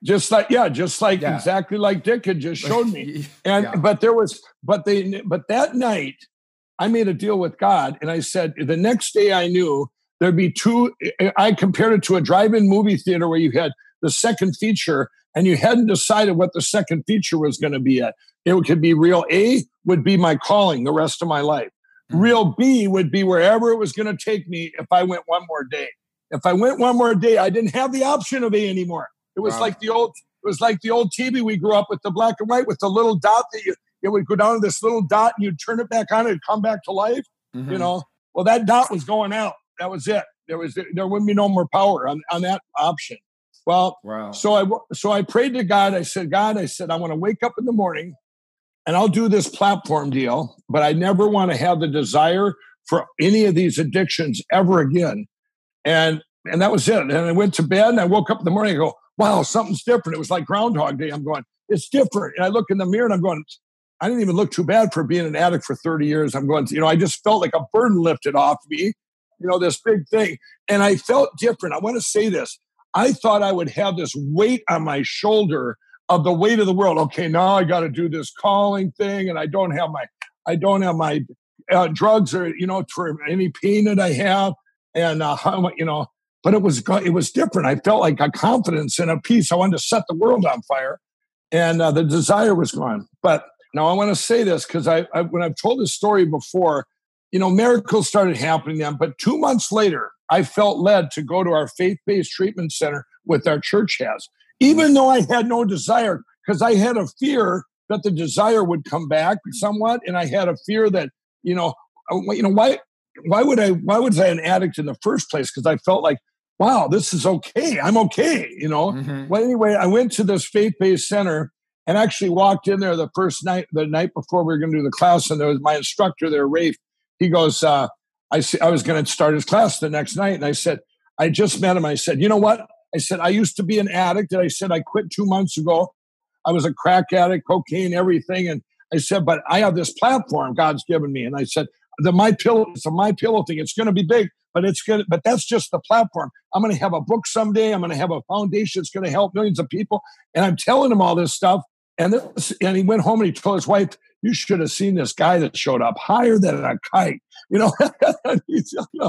Just like, yeah, just like Yeah. exactly like Dick had just showed me. And, Yeah. but there was, but they, but that night I made a deal with God and I said, the next day I knew there'd be two, I compared it to a drive-in movie theater where you had the second feature and you hadn't decided what the second feature was going to be at. It could be real A would be my calling the rest of my life. Mm-hmm. Real B would be wherever it was going to take me if I went one more day. If I went one more day, I didn't have the option of A anymore. It was wow. like the old, it was like the old T V we grew up with, the black and white with the little dot that you, it would go down to this little dot and you'd turn it back on and it'd come back to life. Mm-hmm. You know, well, that dot was going out. That was it. There was, there wouldn't be no more power on, on that option. Well, wow. so I, so I prayed to God. I said, God, I said, I want to wake up in the morning and I'll do this platform deal, but I never want to have the desire for any of these addictions ever again. And, and that was it. And I went to bed and I woke up in the morning and I go, wow, something's different. It was like Groundhog Day. I'm going, it's different. And I look in the mirror and I'm going, I didn't even look too bad for being an addict for thirty years. I'm going, you know, I just felt like a burden lifted off me, you know, this big thing. And I felt different. I want to say this. I thought I would have this weight on my shoulder of the weight of the world. Okay, now I got to do this calling thing, and I don't have my, I don't have my uh, drugs or you know for any pain that I have, and uh, how, you know. But it was it was different. I felt like a confidence and a peace. I wanted to set the world on fire, and uh, the desire was gone. But now I want to say this because I, I when I've told this story before, you know, miracles started happening then. But two months later, I felt led to go to our faith-based treatment center with our church has, even though I had no desire, because I had a fear that the desire would come back somewhat, and I had a fear that you know, you know why why would I why was I an addict in the first place? Because I felt like, wow, this is okay. I'm okay, you know. Mm-hmm. Well, anyway, I went to this faith-based center and actually walked in there the first night, the night before we were going to do the class, and there was my instructor there, Rafe. He goes, uh, I, I was going to start his class the next night. And I said, I just met him. I said, you know what? I said, I used to be an addict. And I said, I quit two months ago. I was a crack addict, cocaine, everything. And I said, but I have this platform God's given me. And I said, the My Pillow, it's a My Pillow thing. It's going to be big, but it's going to, but that's just the platform. I'm going to have a book someday. I'm going to have a foundation that's going to help millions of people. And I'm telling him all this stuff. And this, and he went home and he told his wife, you should have seen this guy that showed up higher than a kite. You know, he's, you know,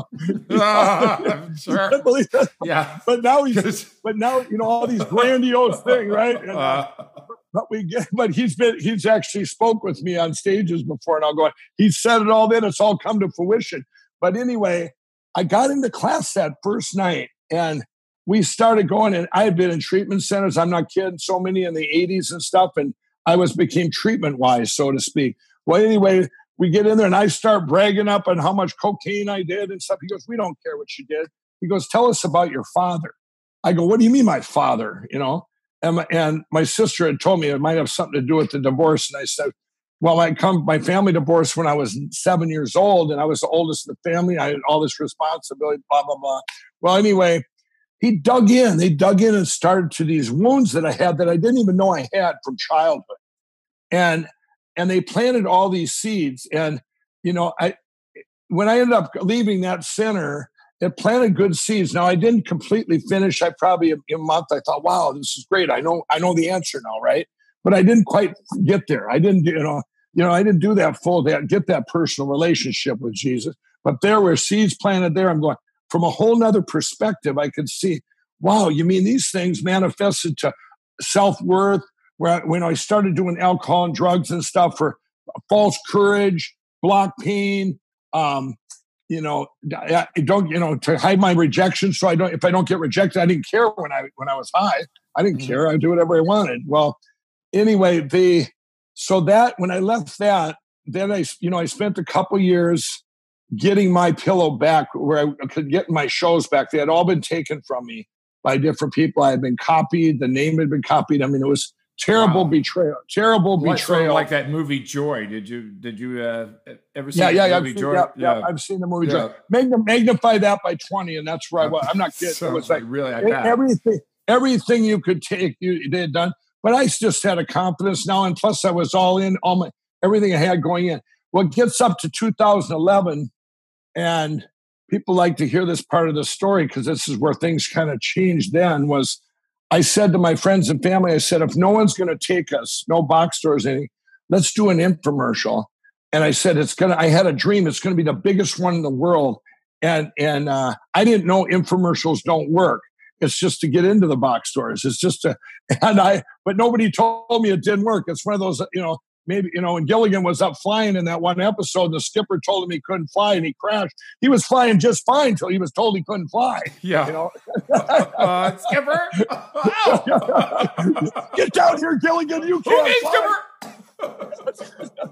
uh, I'm sure. Yeah. But now he's, but now, you know, all these grandiose things, right? And, uh, but we get, but he's been, he's actually spoke with me on stages before, and I'll go, he said it all then, it's all come to fruition. But anyway, I got into class that first night and we started going, and I had been in treatment centers. I'm not kidding, so many in the eighties and stuff. And I was became treatment wise, so to speak. Well, anyway, we get in there and I start bragging up on how much cocaine I did and stuff. He goes, we don't care what you did. He goes, tell us about your father. I go, what do you mean my father? You know, and my, and my sister had told me it might have something to do with the divorce. And I said, well, I come, my family divorced when I was seven years old and I was the oldest in the family. I had all this responsibility, blah, blah, blah. Well, anyway, he dug in. They dug in and started to these wounds that I had that I didn't even know I had from childhood. And and they planted all these seeds. And, you know, I when I ended up leaving that center, it planted good seeds. Now, I didn't completely finish. I probably, in a month, I thought, wow, this is great. I know I know the answer now, right? But I didn't quite get there. I didn't, you know, you know, I didn't do that full, that get that personal relationship with Jesus. But there were seeds planted there. I'm going, from a whole nother perspective, I could see, wow, you mean these things manifested to self-worth, where when I started doing alcohol and drugs and stuff for false courage, block pain, um, you know, I don't, you know, to hide my rejection. So I don't, if I don't get rejected, I didn't care when I, when I was high, I didn't mm-hmm. care. I'd do whatever I wanted. Well, anyway, the, so that when I left that, then I, you know, I spent a couple years getting My Pillow back, where I could get my shows back. They had all been taken from me by different people. I had been copied. The name had been copied. I mean, it was terrible wow. betrayal. Terrible what, betrayal. Sort of like that movie Joy. Did you did you uh, ever see yeah, the yeah, movie I've Joy? Seen, yeah, yeah, I've seen the movie yeah. Joy. Magn- magnify that by twenty, and that's where I was. I'm not kidding. So, it was like really like everything, everything you could take, you they had done. But I just had a confidence now, and plus I was all in, all my everything I had going in. Well, it gets up to two thousand eleven. And people like to hear this part of the story because this is where things kind of changed then, was I said to my friends and family, I said, if no one's going to take us, no box stores, anything, let's do an infomercial. And I said, it's going to, I had a dream. It's going to be the biggest one in the world. And, and uh, I didn't know infomercials don't work. It's just to get into the box stores. It's just to, and I, but nobody told me it didn't work. It's one of those, you know, maybe, you know, when Gilligan was up flying in that one episode, the skipper told him he couldn't fly and he crashed. He was flying just fine until he was told he couldn't fly. Yeah. You know? uh, skipper. Get down here, Gilligan. You can't okay, fly. skipper.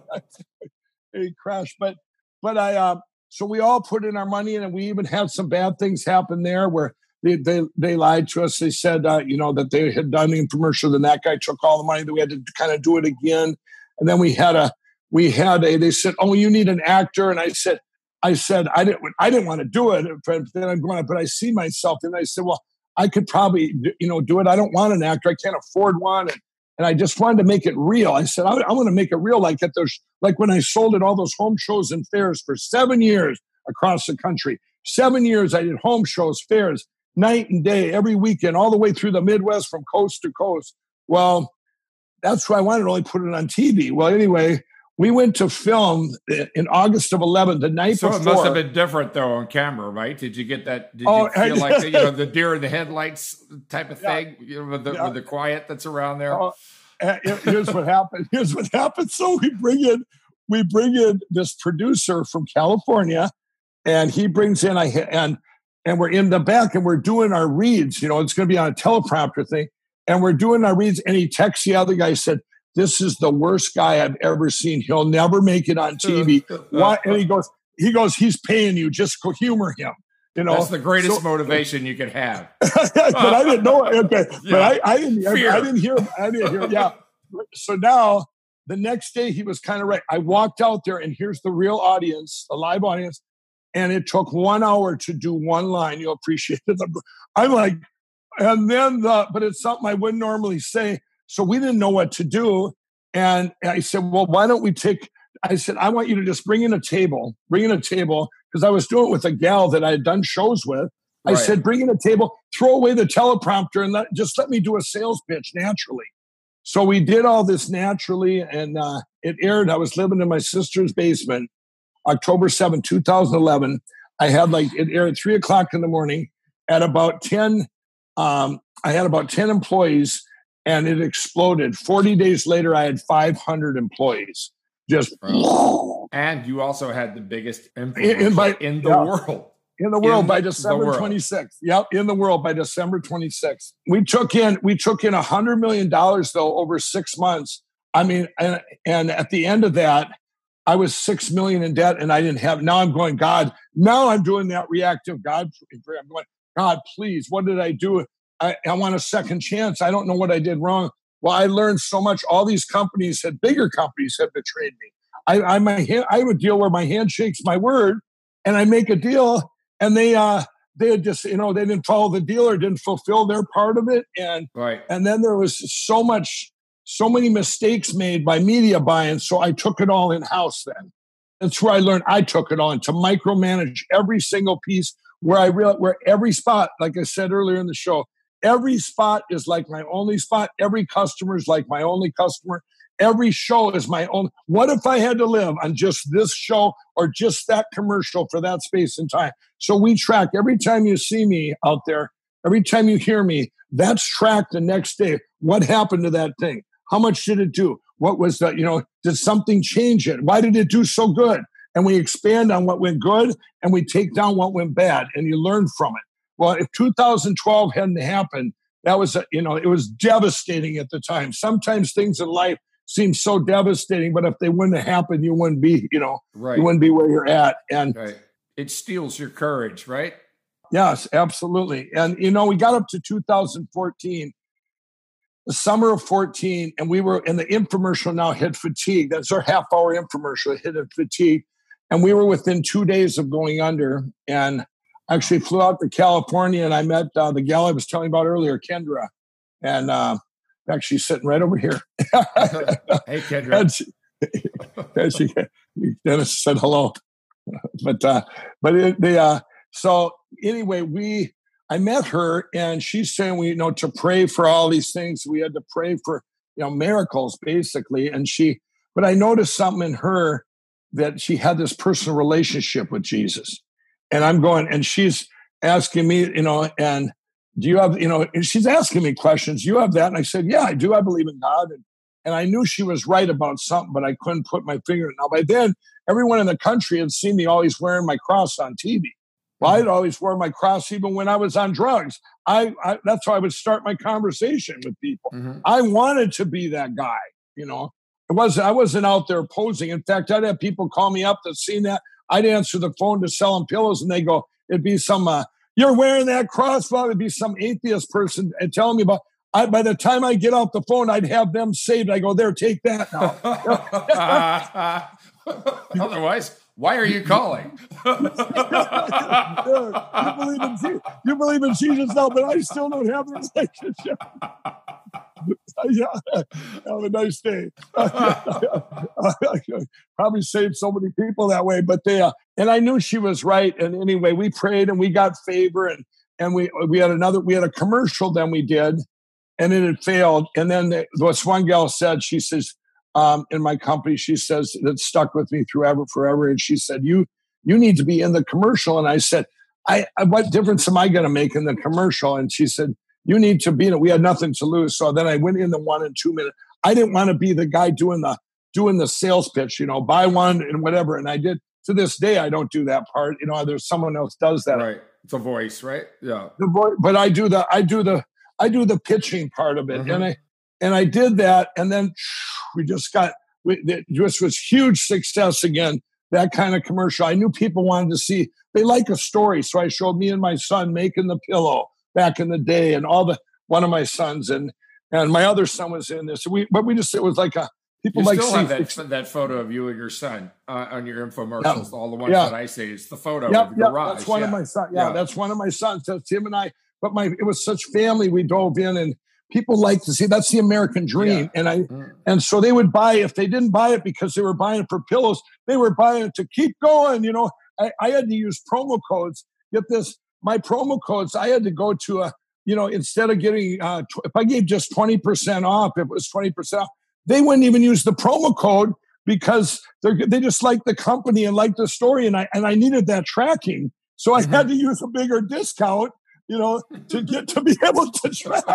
He crashed. But, but I, uh, so we all put in our money in, and we even had some bad things happen there where They, they they lied to us. They said, uh, you know, that they had done the infomercial. Then that guy took all the money. That we had to kind of do it again. And then we had a, we had a. They said, oh, you need an actor. And I said, I said, I didn't, I didn't want to do it. But then I'm going, but I see myself. And I said, well, I could probably, you know, do it. I don't want an actor. I can't afford one. And and I just wanted to make it real. I said, I, I want to make it real, like at those, like when I sold at all those home shows and fairs for seven years across the country. Seven years I did home shows, fairs, night and day, every weekend, all the way through the Midwest from coast to coast. Well, that's why I wanted to only put it on T V. Well, anyway, we went to film in August of eleven, the night so before. So it must have been different, though, on camera, right? Did you get that? Did oh, you feel like the, you know, the deer in the headlights type of thing, yeah. you know, with the, yeah. with the quiet that's around there? Oh, here's what happened. Here's what happened. So we bring in, we bring in this producer from California, and he brings in, I and and we're in the back, and we're doing our reads. You know, it's going to be on a teleprompter thing, and we're doing our reads. And he texts the other guy, said, "This is the worst guy I've ever seen. He'll never make it on T V." What? And he goes, he goes, he's paying you. Just go humor him. You know, that's the greatest so, motivation you could have. But I didn't know it. Okay. Yeah. But I, I didn't. I, I didn't hear. I didn't hear. Yeah. So now the next day he was kind of right. I walked out there, and here's the real audience, the live audience, and it took one hour to do one line. You'll appreciate it. I'm like, and then the, but it's something I wouldn't normally say. So we didn't know what to do, and I said, well, why don't we take? I said, I want you to just bring in a table, bring in a table. Because I was doing it with a gal that I had done shows with. I right. said, bring in a table, throw away the teleprompter, and let, just let me do a sales pitch naturally. So we did all this naturally, and uh, it aired. I was living in my sister's basement, October seventh, two thousand eleven. I had like, it aired at three o'clock in the morning. At about ten, um, I had about ten employees, and it exploded. forty days later, I had five hundred employees. Just right. And you also had the biggest influence in, in, by, yeah, in the world. In the world in by December twenty-sixth. Yep, in the world by December twenty-sixth. We took in we took in a hundred million dollars though over six months. I mean, and, and at the end of that, I was six million in debt, and I didn't have. Now I'm going, God. Now I'm doing that reactive God prayer. I'm going, God, please, what did I do? I, I want a second chance. I don't know what I did wrong. Well, I learned so much. All these companies had, bigger companies had betrayed me. I, I, my, I have a deal where my handshake's my word, and I make a deal, and they, uh, they had just, you know, they didn't follow the deal or didn't fulfill their part of it, and right. And then there was so much, so many mistakes made by media buying. So I took it all in house. Then that's where I learned. I took it on to micromanage every single piece. Where I realized, where every spot, like I said earlier in the show. Every spot is like my only spot. Every customer is like my only customer. Every show is my own. What if I had to live on just this show or just that commercial for that space and time? So we track every time you see me out there, every time you hear me, that's tracked the next day. What happened to that thing? How much did it do? What was that? You know, did something change it? Why did it do so good? And we expand on what went good, and we take down what went bad, and you learn from it. Well, if two thousand twelve hadn't happened, that was, a, you know, it was devastating at the time. Sometimes things in life seem so devastating, but if they wouldn't have happened, you wouldn't be, you know, right. you wouldn't be where you're at. And right. It steals your courage, right? Yes, absolutely. And, you know, we got up to two thousand fourteen, the summer of fourteen, and we were, and the infomercial now hit fatigue. That's our half hour infomercial. It hit at fatigue. And we were within two days of going under. And actually flew out to California, and I met uh, the gal I was telling about earlier, Kendra, and uh, actually sitting right over here. Hey, Kendra. And she, and she, Dennis said hello, but uh, but it, they uh, so anyway, we I met her, and she's saying we, you know, to pray for all these things. We had to pray for, you know, miracles basically. And she, but I noticed something in her that she had this personal relationship with Jesus. And I'm going, and she's asking me, you know, and do you have, you know, and she's asking me questions. You have that? And I said, yeah, I do. I believe in God. And, and I knew she was right about something, but I couldn't put my finger in it. Now, by then, everyone in the country had seen me always wearing my cross on T V. Well, I'd always wear my cross even when I was on drugs. I, I that's how I would start my conversation with people. Mm-hmm. I wanted to be that guy, you know. It wasn't, I wasn't out there posing. In fact, I'd have people call me up that seen that. I'd answer the phone to sell them pillows, and they go, it'd be some, uh, you're wearing that cross. Well, it'd be some atheist person and telling me about, I, by the time I get out the phone, I'd have them saved. I go, there, take that now. Otherwise, why are you calling? you, believe in Jesus, you believe in Jesus now, but I still don't have a relationship. Yeah, have a nice day. Probably saved so many people that way, but they, uh, and I knew she was right. And anyway, we prayed and we got favor, and and we we had another, we had a commercial then we did, and it had failed. And then the, this one gal said, she says, um, in my company, she says, that stuck with me forever, forever. And she said, you you need to be in the commercial. And I said, I, I what difference am I going to make in the commercial? And she said, you need to be in it. We had nothing to lose. So then I went in the one and two minute. I didn't want to be the guy doing the doing the sales pitch, you know, buy one and whatever. And I did. To this day, I don't do that part. You know, there's someone else does that. Right. The voice, right? Yeah. The voice, but I do the I do the I do the pitching part of it. Mm-hmm. And I and I did that. And then we just got we, it just was huge success again. That kind of commercial. I knew people wanted to see. They like a story. So I showed me and my son making the pillow back in the day, and all the one of my sons and and my other son was in this. We but we just it was like a people you like still see, have that, that photo of you and your son uh, on your infomercials. Yeah, all the ones yeah. that I see, it's the photo yeah, of the yeah, garage. That's one yeah. of my sons. Yeah, yeah, that's one of my sons. That's him and I. But my it was such family. We dove in, and people like to see. That's the American dream. Yeah. And I mm. and so they would buy if they didn't buy it because they were buying it for pillows. They were buying it to keep going. You know, I, I had to use promo codes. Get this, my promo codes. I had to go to a. You know, instead of getting, uh, tw- if I gave just twenty percent off, if it was twenty percent off, they wouldn't even use the promo code because they they just like the company and like the story. And I and I needed that tracking. So I mm-hmm. had to use a bigger discount, you know, to get to be able to track.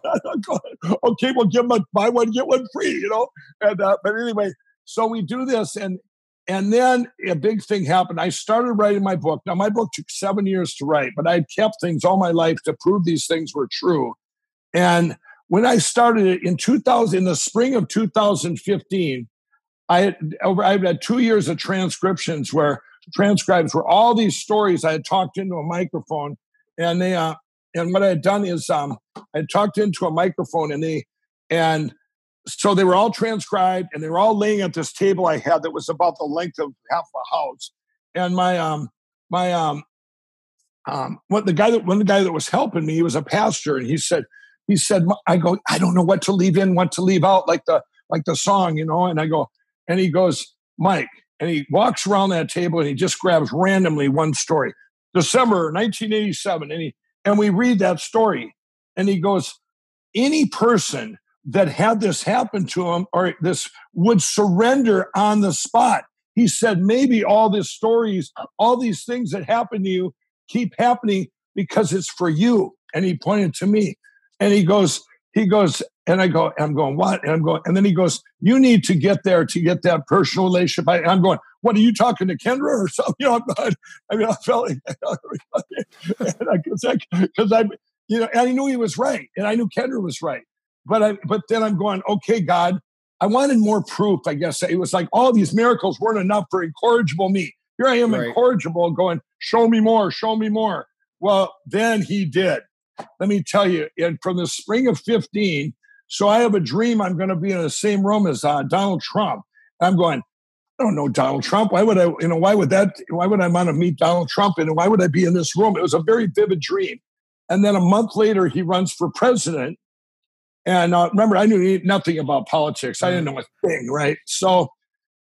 Okay, we'll give them a buy one, get one free, you know. And uh, but anyway, so we do this, and and then a big thing happened. I started writing my book. Now, my book took seven years to write, but I had kept things all my life to prove these things were true. And when I started it in two thousand, in the spring of two thousand fifteen, I had over I had two years of transcriptions where transcribes were all these stories I had talked into a microphone, and they uh, and what I had done is um, I had talked into a microphone, and they and. So they were all transcribed, and they were all laying at this table I had that was about the length of half a house. And my um my um um what the guy that one the guy that was helping me, he was a pastor, and he said he said I go I don't know what to leave in, what to leave out, like the like the song, you know. And I go and he goes, Mike, and he walks around that table and he just grabs randomly one story, December nineteen eighty-seven, and he and we read that story, and he goes, any person that had this happen to him or this would surrender on the spot. He said, maybe all these stories, all these things that happen to you keep happening because it's for you. And he pointed to me, and he goes, he goes, and I go, I'm going, what? And I'm going, and then he goes, you need to get there to get that personal relationship. I, I'm going, what are you talking to Kendra or something? You know, I'm, I mean, I felt like, because I, you know, and I knew he was right. And I knew Kendra was right. But I, but then I'm going, okay, God, I wanted more proof, I guess. It was like all these miracles weren't enough for incorrigible me. Here I am, right. Incorrigible, going, show me more, show me more. Well, then he did. Let me tell you, and from the spring of fifteen, so I have a dream I'm going to be in the same room as uh, Donald Trump. I'm going, I don't know Donald Trump. Why would I, you know, why would that, why would I want to meet Donald Trump? And why would I be in this room? It was a very vivid dream. And then a month later, he runs for president. And uh, remember, I knew nothing about politics. I didn't know a thing, right? So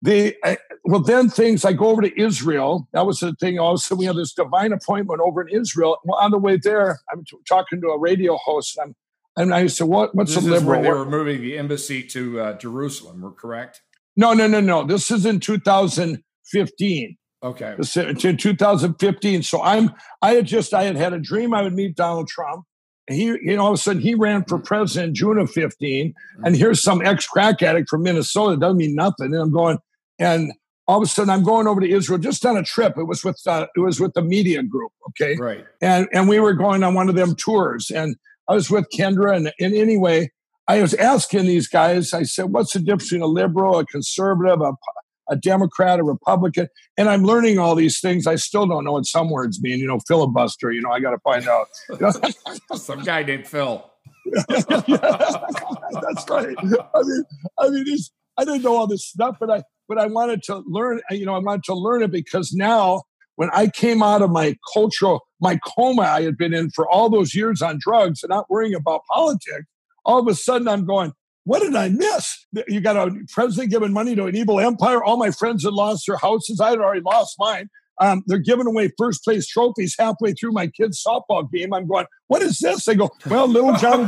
they, I, well, then things, I go over to Israel. That was the thing. All of a sudden, we have this divine appointment over in Israel. Well, on the way there, I'm t- talking to a radio host, and, I'm, and I said, what, what's this a is liberal? Where they were moving the embassy to uh, Jerusalem, we're correct? No, no, no, no. This is in two thousand fifteen. Okay. This is in two thousand fifteen. So I'm, I had just, I had had a dream I would meet Donald Trump. And he, you know, all of a sudden he ran for president in June of fifteen. And here's some ex-crack addict from Minnesota. It doesn't mean nothing. And I'm going, and all of a sudden I'm going over to Israel just on a trip. It was with, uh, it was with the media group. Okay. Right. And, and we were going on one of them tours, and I was with Kendra. And, and anyway, I was asking these guys, I said, what's the difference between a liberal, a conservative, a, a Democrat, a Republican? And I'm learning all these things. I still don't know what some words mean, you know, filibuster, you know, I got to find out. Some guy named Phil. That's right. I mean, I mean, these, I didn't know all this stuff, but I, but I wanted to learn, you know, I wanted to learn it because now when I came out of my cultural, my coma I had been in for all those years on drugs and not worrying about politics, all of a sudden I'm going, what did I miss? You got a president giving money to an evil empire. All my friends had lost their houses. I had already lost mine. Um, they're giving away first place trophies halfway through my kids' softball game. I'm going, what is this? They go, well, little Johnny.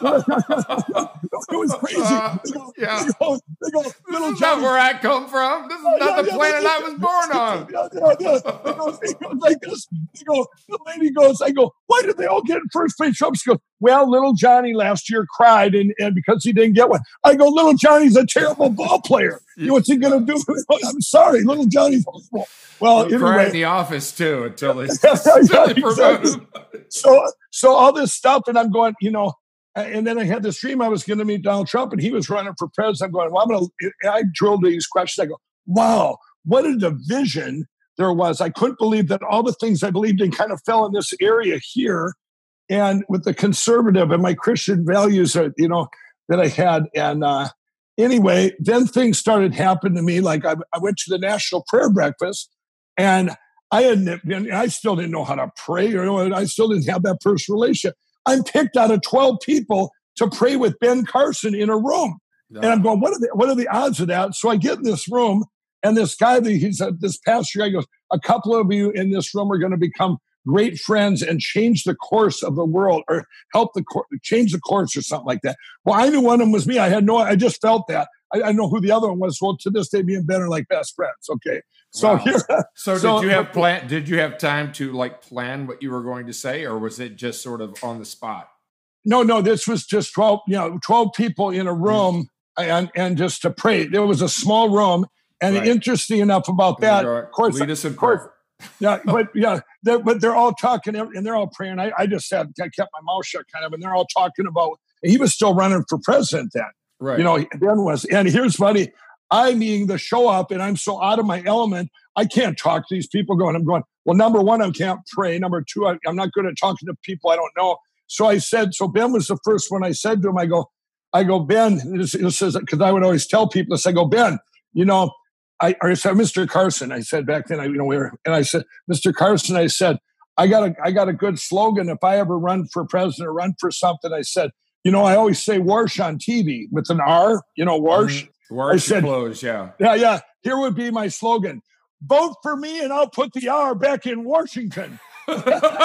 It was crazy. They go, yeah. they go, they go little this is Johnny. not where I come from. This is not yeah, the yeah, planet yeah, I was born on. Yeah, yeah, yeah. They go, they go like this. They go, the lady goes, I go, why did they all get first place trophies? She goes, well, little Johnny last year cried and, and because he didn't get one. I go, little Johnny's a terrible ball player. You know, what's he going to do? I'm sorry, little Johnny's horrible. Well, He anyway. cried in the office too until they, Yeah, until they yeah, promoted exactly. him. So, so all this stuff, and I'm going, you know, and then I had this dream I was going to meet Donald Trump, and he was running for president. I'm going, well, I'm going to. I drilled these questions. I go, wow, what a division there was. I couldn't believe that all the things I believed in kind of fell in this area here, and with the conservative and my Christian values, you know, that I had. And uh, anyway, then things started happening to me. Like I, I went to the National Prayer Breakfast, and I hadn't, I still didn't know how to pray, or I still didn't have that personal relationship. I'm picked out of twelve people to pray with Ben Carson in a room. No. And I'm going, what are the, what are the odds of that? So I get in this room, and this guy, he's a, this pastor guy goes, a couple of you in this room are going to become great friends and change the course of the world, or help the cor- change the course or something like that. Well, I knew one of them was me. I had no, I just felt that. I, I know who the other one was. Well, to this day, me and Ben are like best friends. Okay. So wow. here, so, so did you have plan? Did you have time to like plan what you were going to say, or was it just sort of on the spot? No, no. This was just twelve. You know, twelve people in a room, mm. and and just to pray. There was a small room, and right. interesting enough about that, of course, lead us in prayer. Yeah, but yeah, they're, but they're all talking and they're all praying. I, I just had I kept my mouth shut, kind of, and they're all talking about. He was still running for president then. Right. You know, Ben was. And here's funny. I being the show up, and I'm so out of my element, I can't talk to these people going, I'm going, well, number one, I can't pray. Number two, I, I'm not good at talking to people I don't know. So I said, so Ben was the first one. I said to him, I go, I go, Ben, this, this is, because I would always tell people this, I go, Ben, you know, I, or I said, Mister Carson, I said back then, I, you know, we were, and I said, Mister Carson, I said, I got a, I got a good slogan. If I ever run for president or run for something, I said, you know, I always say Warsh on T V with an R, you know, Warsh. Mm-hmm. Warsh I said, close, yeah. Yeah, yeah. Here would be my slogan. Vote for me and I'll put the R back in Washington. and,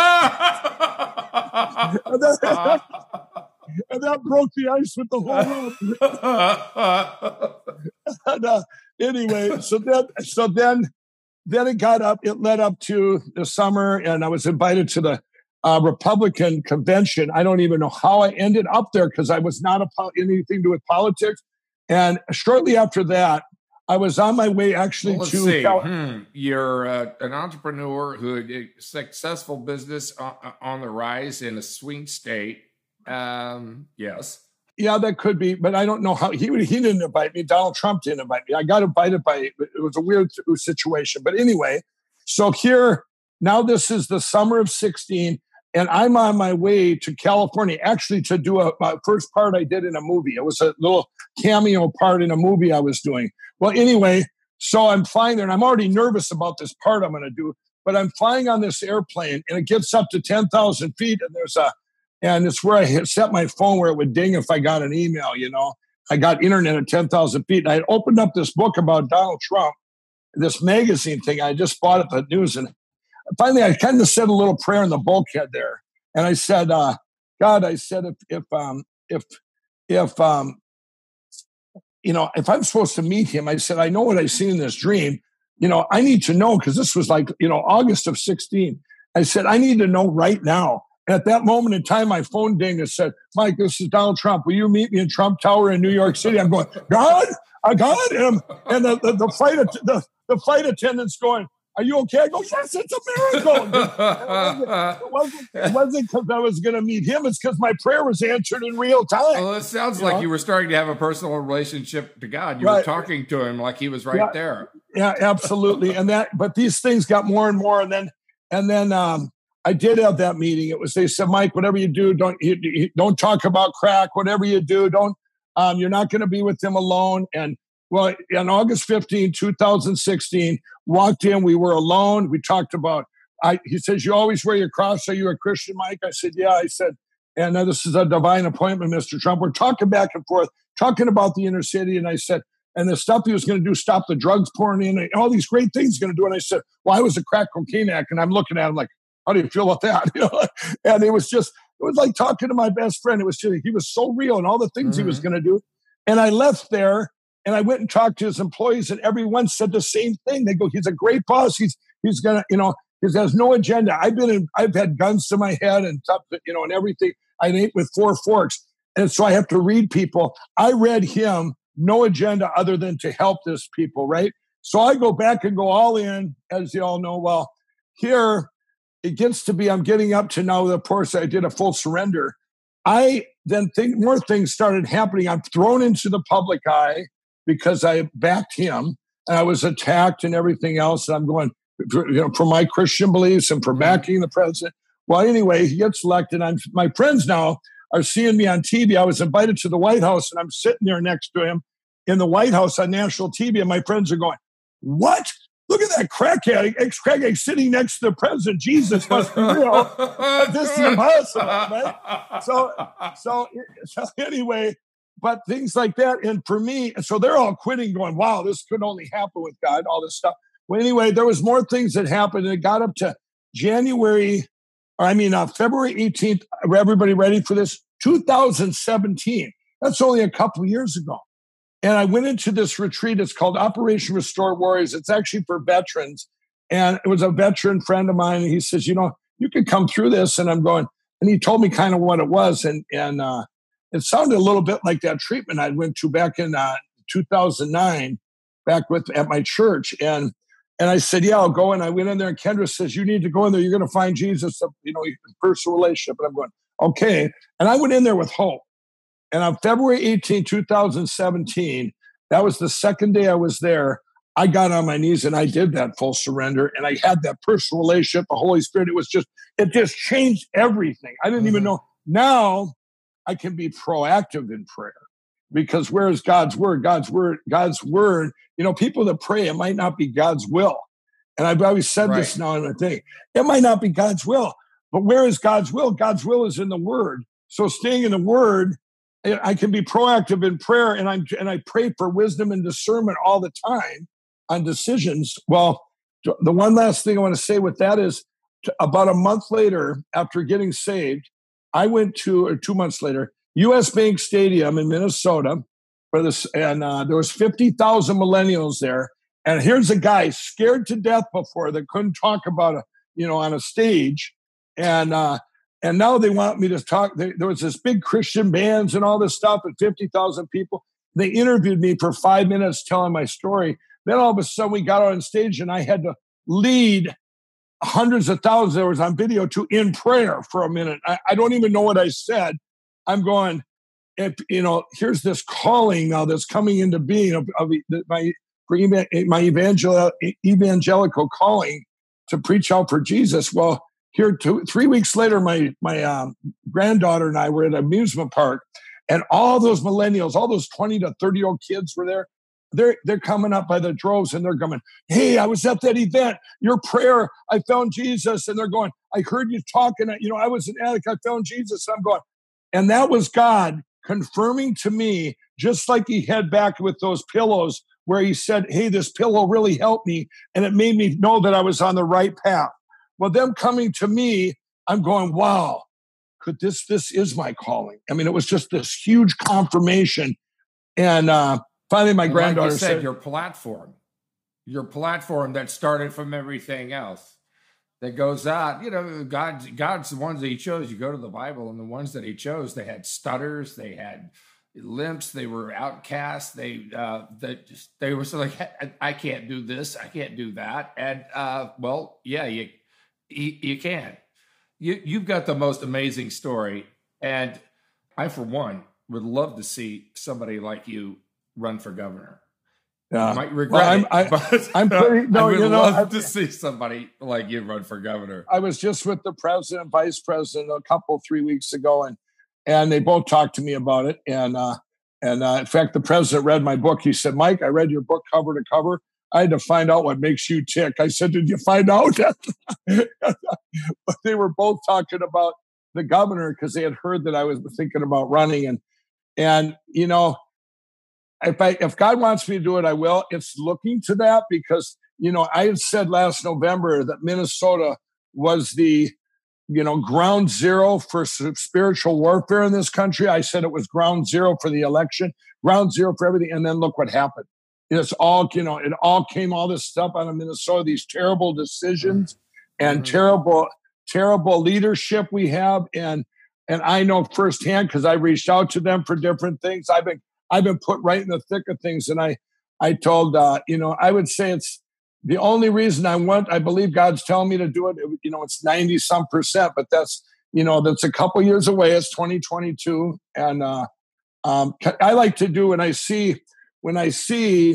that, and that broke the ice with the whole room. and, uh, anyway, so then, so then, then it got up. It led up to the summer, and I was invited to the uh, Republican convention. I don't even know how I ended up there because I was not a po- anything to do with politics. And shortly after that, I was on my way actually well, let's to. See. Cal- hmm. You're uh, an entrepreneur who had a successful business on, on the rise in a swing state. Um, yes. Yeah, that could be, but I don't know how he he didn't invite me. Donald Trump didn't invite me. I got invited by. It was a weird situation, but anyway. So here now, this is the summer of sixteen, and I'm on my way to California, actually to do a my first part I did in a movie. It was a little cameo part in a movie I was doing. Well, anyway, so I'm flying there, and I'm already nervous about this part I'm going to do. But I'm flying on this airplane, and it gets up to ten thousand feet, and there's a, and it's where I hit, set my phone where it would ding if I got an email, you know. I got internet at ten thousand feet. And I had opened up this book about Donald Trump, this magazine thing. I just bought it, the news. And finally, I kind of said a little prayer in the bulkhead there. And I said, uh, God, I said, if, if, um, if, if, um, you know, if I'm supposed to meet him, I said, I know what I seen in this dream. You know, I need to know, because this was like, you know, August of sixteen. I said, I need to know right now. And at that moment in time, my phone dinged and said, Mike, this is Donald Trump. Will you meet me in Trump Tower in New York City? I'm going, God, I God. And, I'm, and the, the, the, flight, the, the flight attendant's going, are you okay? I go, yes, it's a miracle. It wasn't, wasn't because I was going to meet him. It's because my prayer was answered in real time. Well, it sounds you like know? you were starting to have a personal relationship to God. You right. were talking to him like he was right yeah, there. Yeah, absolutely. And that, but these things got more and more. And then, and then um, I did have that meeting. It was, they said, Mike, whatever you do, don't, you, you, don't talk about crack. Whatever you do, don't, um, you're not going to be with him alone. And well, on August fifteenth, two thousand sixteen, walked in, we were alone. We talked about, I, he says, you always wear your cross. Are you a Christian, Mike? I said, yeah. I said, and uh, this is a divine appointment, Mister Trump. We're talking back and forth, talking about the inner city. And I said, and the stuff he was going to do, stop the drugs pouring in, and all these great things he's going to do. And I said, well, I was a crack cocaine addict. And I'm looking at him like, how do you feel about that? You know, and it was just, it was like talking to my best friend. It was just, he was so real and all the things mm-hmm. he was going to do. And I left there. And I went and talked to his employees, and everyone said the same thing. They go, he's a great boss. He's he's gonna, you know, he has no agenda. I've been in, I've had guns to my head and stuff, you know, and everything. I ate with four forks. And so I have to read people. I read him, no agenda other than to help this people, right? So I go back and go all in, as you all know. Well, here it gets to be, I'm getting up to now, of course, I did a full surrender. I then think more things started happening. I'm thrown into the public eye, because I backed him and I was attacked and everything else. And I'm going, you know, for my Christian beliefs and for backing the president. Well, anyway, he gets elected. I'm, my friends now are seeing me on T V. I was invited to the White House, and I'm sitting there next to him in the White House on national T V. And my friends are going, what? Look at that crack addict, ex-crack addict sitting next to the president. Jesus must be real. This is impossible, right? So, so, so anyway, but things like that. And for me, so they're all quitting going, wow, this could only happen with God, all this stuff. Well, anyway, there was more things that happened. And it got up to January, or I mean, uh, February eighteenth. Everybody ready for this? two thousand seventeen. That's only a couple of years ago. And I went into this retreat. It's called Operation Restore Warriors. It's actually for veterans. And it was a veteran friend of mine. And he says, you know, you could come through this. And I'm going, and he told me kind of what it was. And, and, uh, it sounded a little bit like that treatment I went to back in uh, two thousand nine, back with at my church. And and I said, yeah, I'll go. And I went in there, and Kendra says, you need to go in there. You're going to find Jesus, you know, personal relationship. And I'm going, okay. And I went in there with hope. And on February eighteenth, two thousand seventeen, that was the second day I was there. I got on my knees and I did that full surrender. And I had that personal relationship, the Holy Spirit. It was just, it just changed everything. I didn't mm-hmm. even know. Now, I can be proactive in prayer, because where is God's word? God's word, God's word, you know, people that pray, it might not be God's will. And I've always said right. this now in a thing. It might not be God's will, but where is God's will? God's will is in the word. So staying in the word, I can be proactive in prayer, and I'm and I pray for wisdom and discernment all the time on decisions. Well, the one last thing I want to say with that is, about a month later, after getting saved, I went to, or two months later, U S Bank Stadium in Minnesota, for this, and uh, there was fifty thousand millennials there. And here's a guy scared to death before that couldn't talk about a, you know, on a stage, and uh, and now they want me to talk. There, there was this big Christian bands and all this stuff, and fifty thousand people. They interviewed me for five minutes telling my story. Then all of a sudden we got on stage, and I had to lead hundreds of thousands. There was on video too, in prayer for a minute. I, I don't even know what I said. I'm going, if, you know, here's this calling now that's coming into being of, of my my evangel, evangelical calling to preach out for Jesus. Well, here two, three weeks later, my my um, granddaughter and I were at an amusement park, and all those millennials, all those twenty to thirty year old kids were there. They're they're coming up by the droves, and they're coming, hey, I was at that event. Your prayer, I found Jesus. And they're going, I heard you talking. You know, I was an addict. I found Jesus. And I'm going, and that was God confirming to me just like he had back with those pillows where he said, hey, this pillow really helped me. And it made me know that I was on the right path. Well, them coming to me, I'm going, wow, could this, this is my calling. I mean, it was just this huge confirmation. And uh, finally, my and granddaughter like you said, said, your platform, your platform that started from everything else that goes out, you know, God's, God's the ones that he chose. You go to the Bible, and the ones that he chose, they had stutters, they had limps, they were outcasts, they uh they, just, they were sort of like, I can't do this, I can't do that. And uh well, yeah, you you, you can. You you've got the most amazing story, and I, for one, would love to see somebody like you run for governor. yeah. You might regret Well, I'm, it, I, but I'm pretty, no, I would you know, love I, to see somebody like you run for governor. I was just with the president, vice president a couple, three weeks ago, and and they both talked to me about it. And uh, and uh, in fact, the president read my book. He said, Mike, I read your book cover to cover. I had to find out what makes you tick. I said, did you find out? But they were both talking about the governor because they had heard that I was thinking about running. And, and you know, if I if God wants me to do it, I will. It's looking to that because, you know, I had said last November that Minnesota was the, you know, ground zero for spiritual warfare in this country. I said it was ground zero for the election, ground zero for everything. And then look what happened. It's all, you know, it all came, all this stuff out of Minnesota, these terrible decisions and mm-hmm. terrible, terrible leadership we have. And, and I know firsthand because I reached out to them for different things. I've been, I've been put right in the thick of things. And I, I told, uh, you know, I would say it's the only reason I want, I believe God's telling me to do it. You know, it's ninety some percent, but that's, you know, that's a couple years away. It's twenty twenty-two. And uh, um, I like to do, when I see, when I see,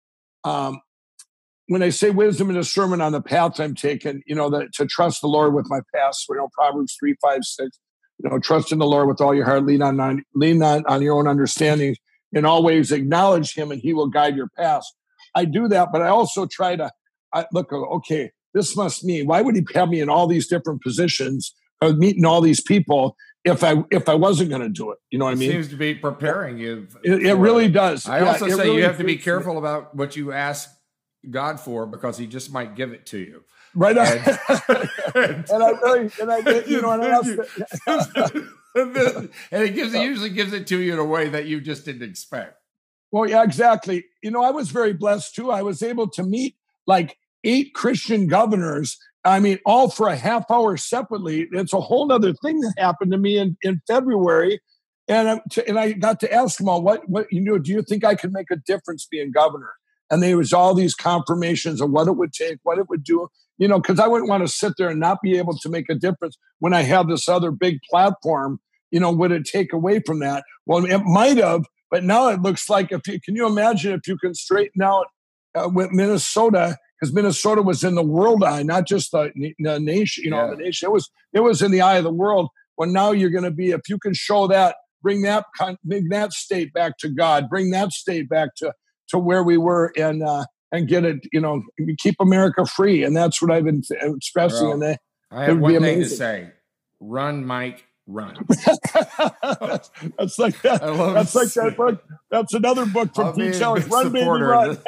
um, when I say wisdom in a sermon on the path I'm taking, you know, that to trust the Lord with my past, you know, Proverbs three, five, six, you know, trust in the Lord with all your heart, lean on, on lean on, on your own understanding, and always acknowledge him and he will guide your path. I do that, but I also try to I look, okay, this must mean, why would he have me in all these different positions, uh, meeting all these people if I if I wasn't going to do it? You know what it I mean? Seems to be preparing you. It, it really does. I yeah, also say really you have to be careful about what you ask God for because he just might give it to you. Right. And, and, and I really, and I did, you know, and I asked and, then, and it gives it usually gives it to you in a way that you just didn't expect. Well, yeah, exactly. You know, I was very blessed too. I was able to meet like eight Christian governors. I mean, all for a half hour separately. It's a whole other thing that happened to me in, in February. And I, to, and I got to ask them all, what, what, you know, do you think I could make a difference being governor? And there was all these confirmations of what it would take, what it would do, you know, because I wouldn't want to sit there and not be able to make a difference when I have this other big platform. You know, would it take away from that? Well, it might have, but now it looks like, if you, can you imagine if you can straighten out uh, with Minnesota, because Minnesota was in the world eye, not just the, the nation, you know, yeah. the nation. It was, it was in the eye of the world. Well, now you're going to be, if you can show that, bring that, bring that state back to God, bring that state back to, to where we were, and uh, and get it, you know, keep America free. And that's what I've been expressing. Well, and they, I have one thing to say: run, Mike, run. That's like that. That's like that book. That's another book from Pete Sellers. Run, baby, run.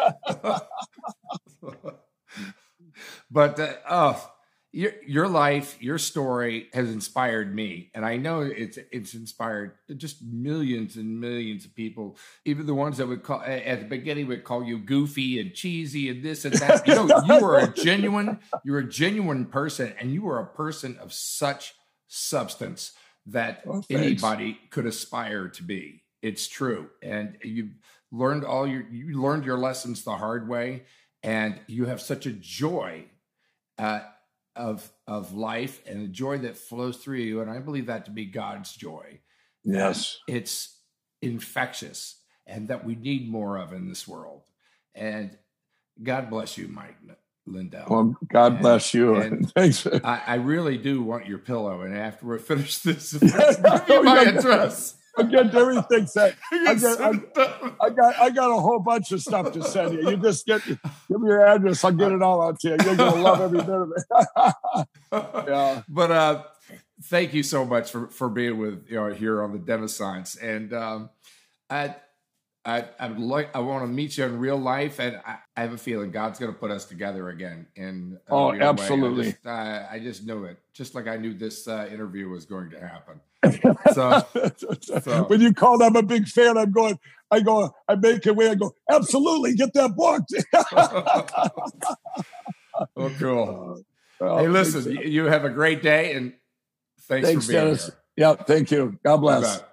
But uh, oh, your your life, your story has inspired me, and I know it's it's inspired just millions and millions of people. Even the ones that would call at the beginning would call you goofy and cheesy and this and that. You know, you are a genuine, you're a genuine person, and you are a person of such substance that oh, anybody could aspire to be. It's true, and you've learned all your you learned your lessons the hard way, and you have such a joy uh, of of life and the joy that flows through you, and I believe that to be God's joy. Yes, and it's infectious, and that we need more of in this world. And God bless you, Mike Lindell. Well, God and, bless you. And Thanks. I, I really do want your pillow, and after we finish this, give me my address. I get everything sent. I, get, I, I got I got a whole bunch of stuff to send you. You just get give me your address. I'll get it all out to you. You're gonna love every bit of it. Yeah. But uh, thank you so much for, for being with you know here on the Denisance. And um, I I I like I want to meet you in real life, and I, I have a feeling God's going to put us together again. In a oh, real absolutely. Way. I, just, uh, I just knew it, just like I knew this uh, interview was going to happen. So, so when you called, I'm a big fan. I'm going. I go. I make it way. I go. Absolutely, get that book. Well, cool. Uh, well, hey, listen, you, you have a great day, and thanks, thanks for being Dennis. here. Yeah, thank you. God bless.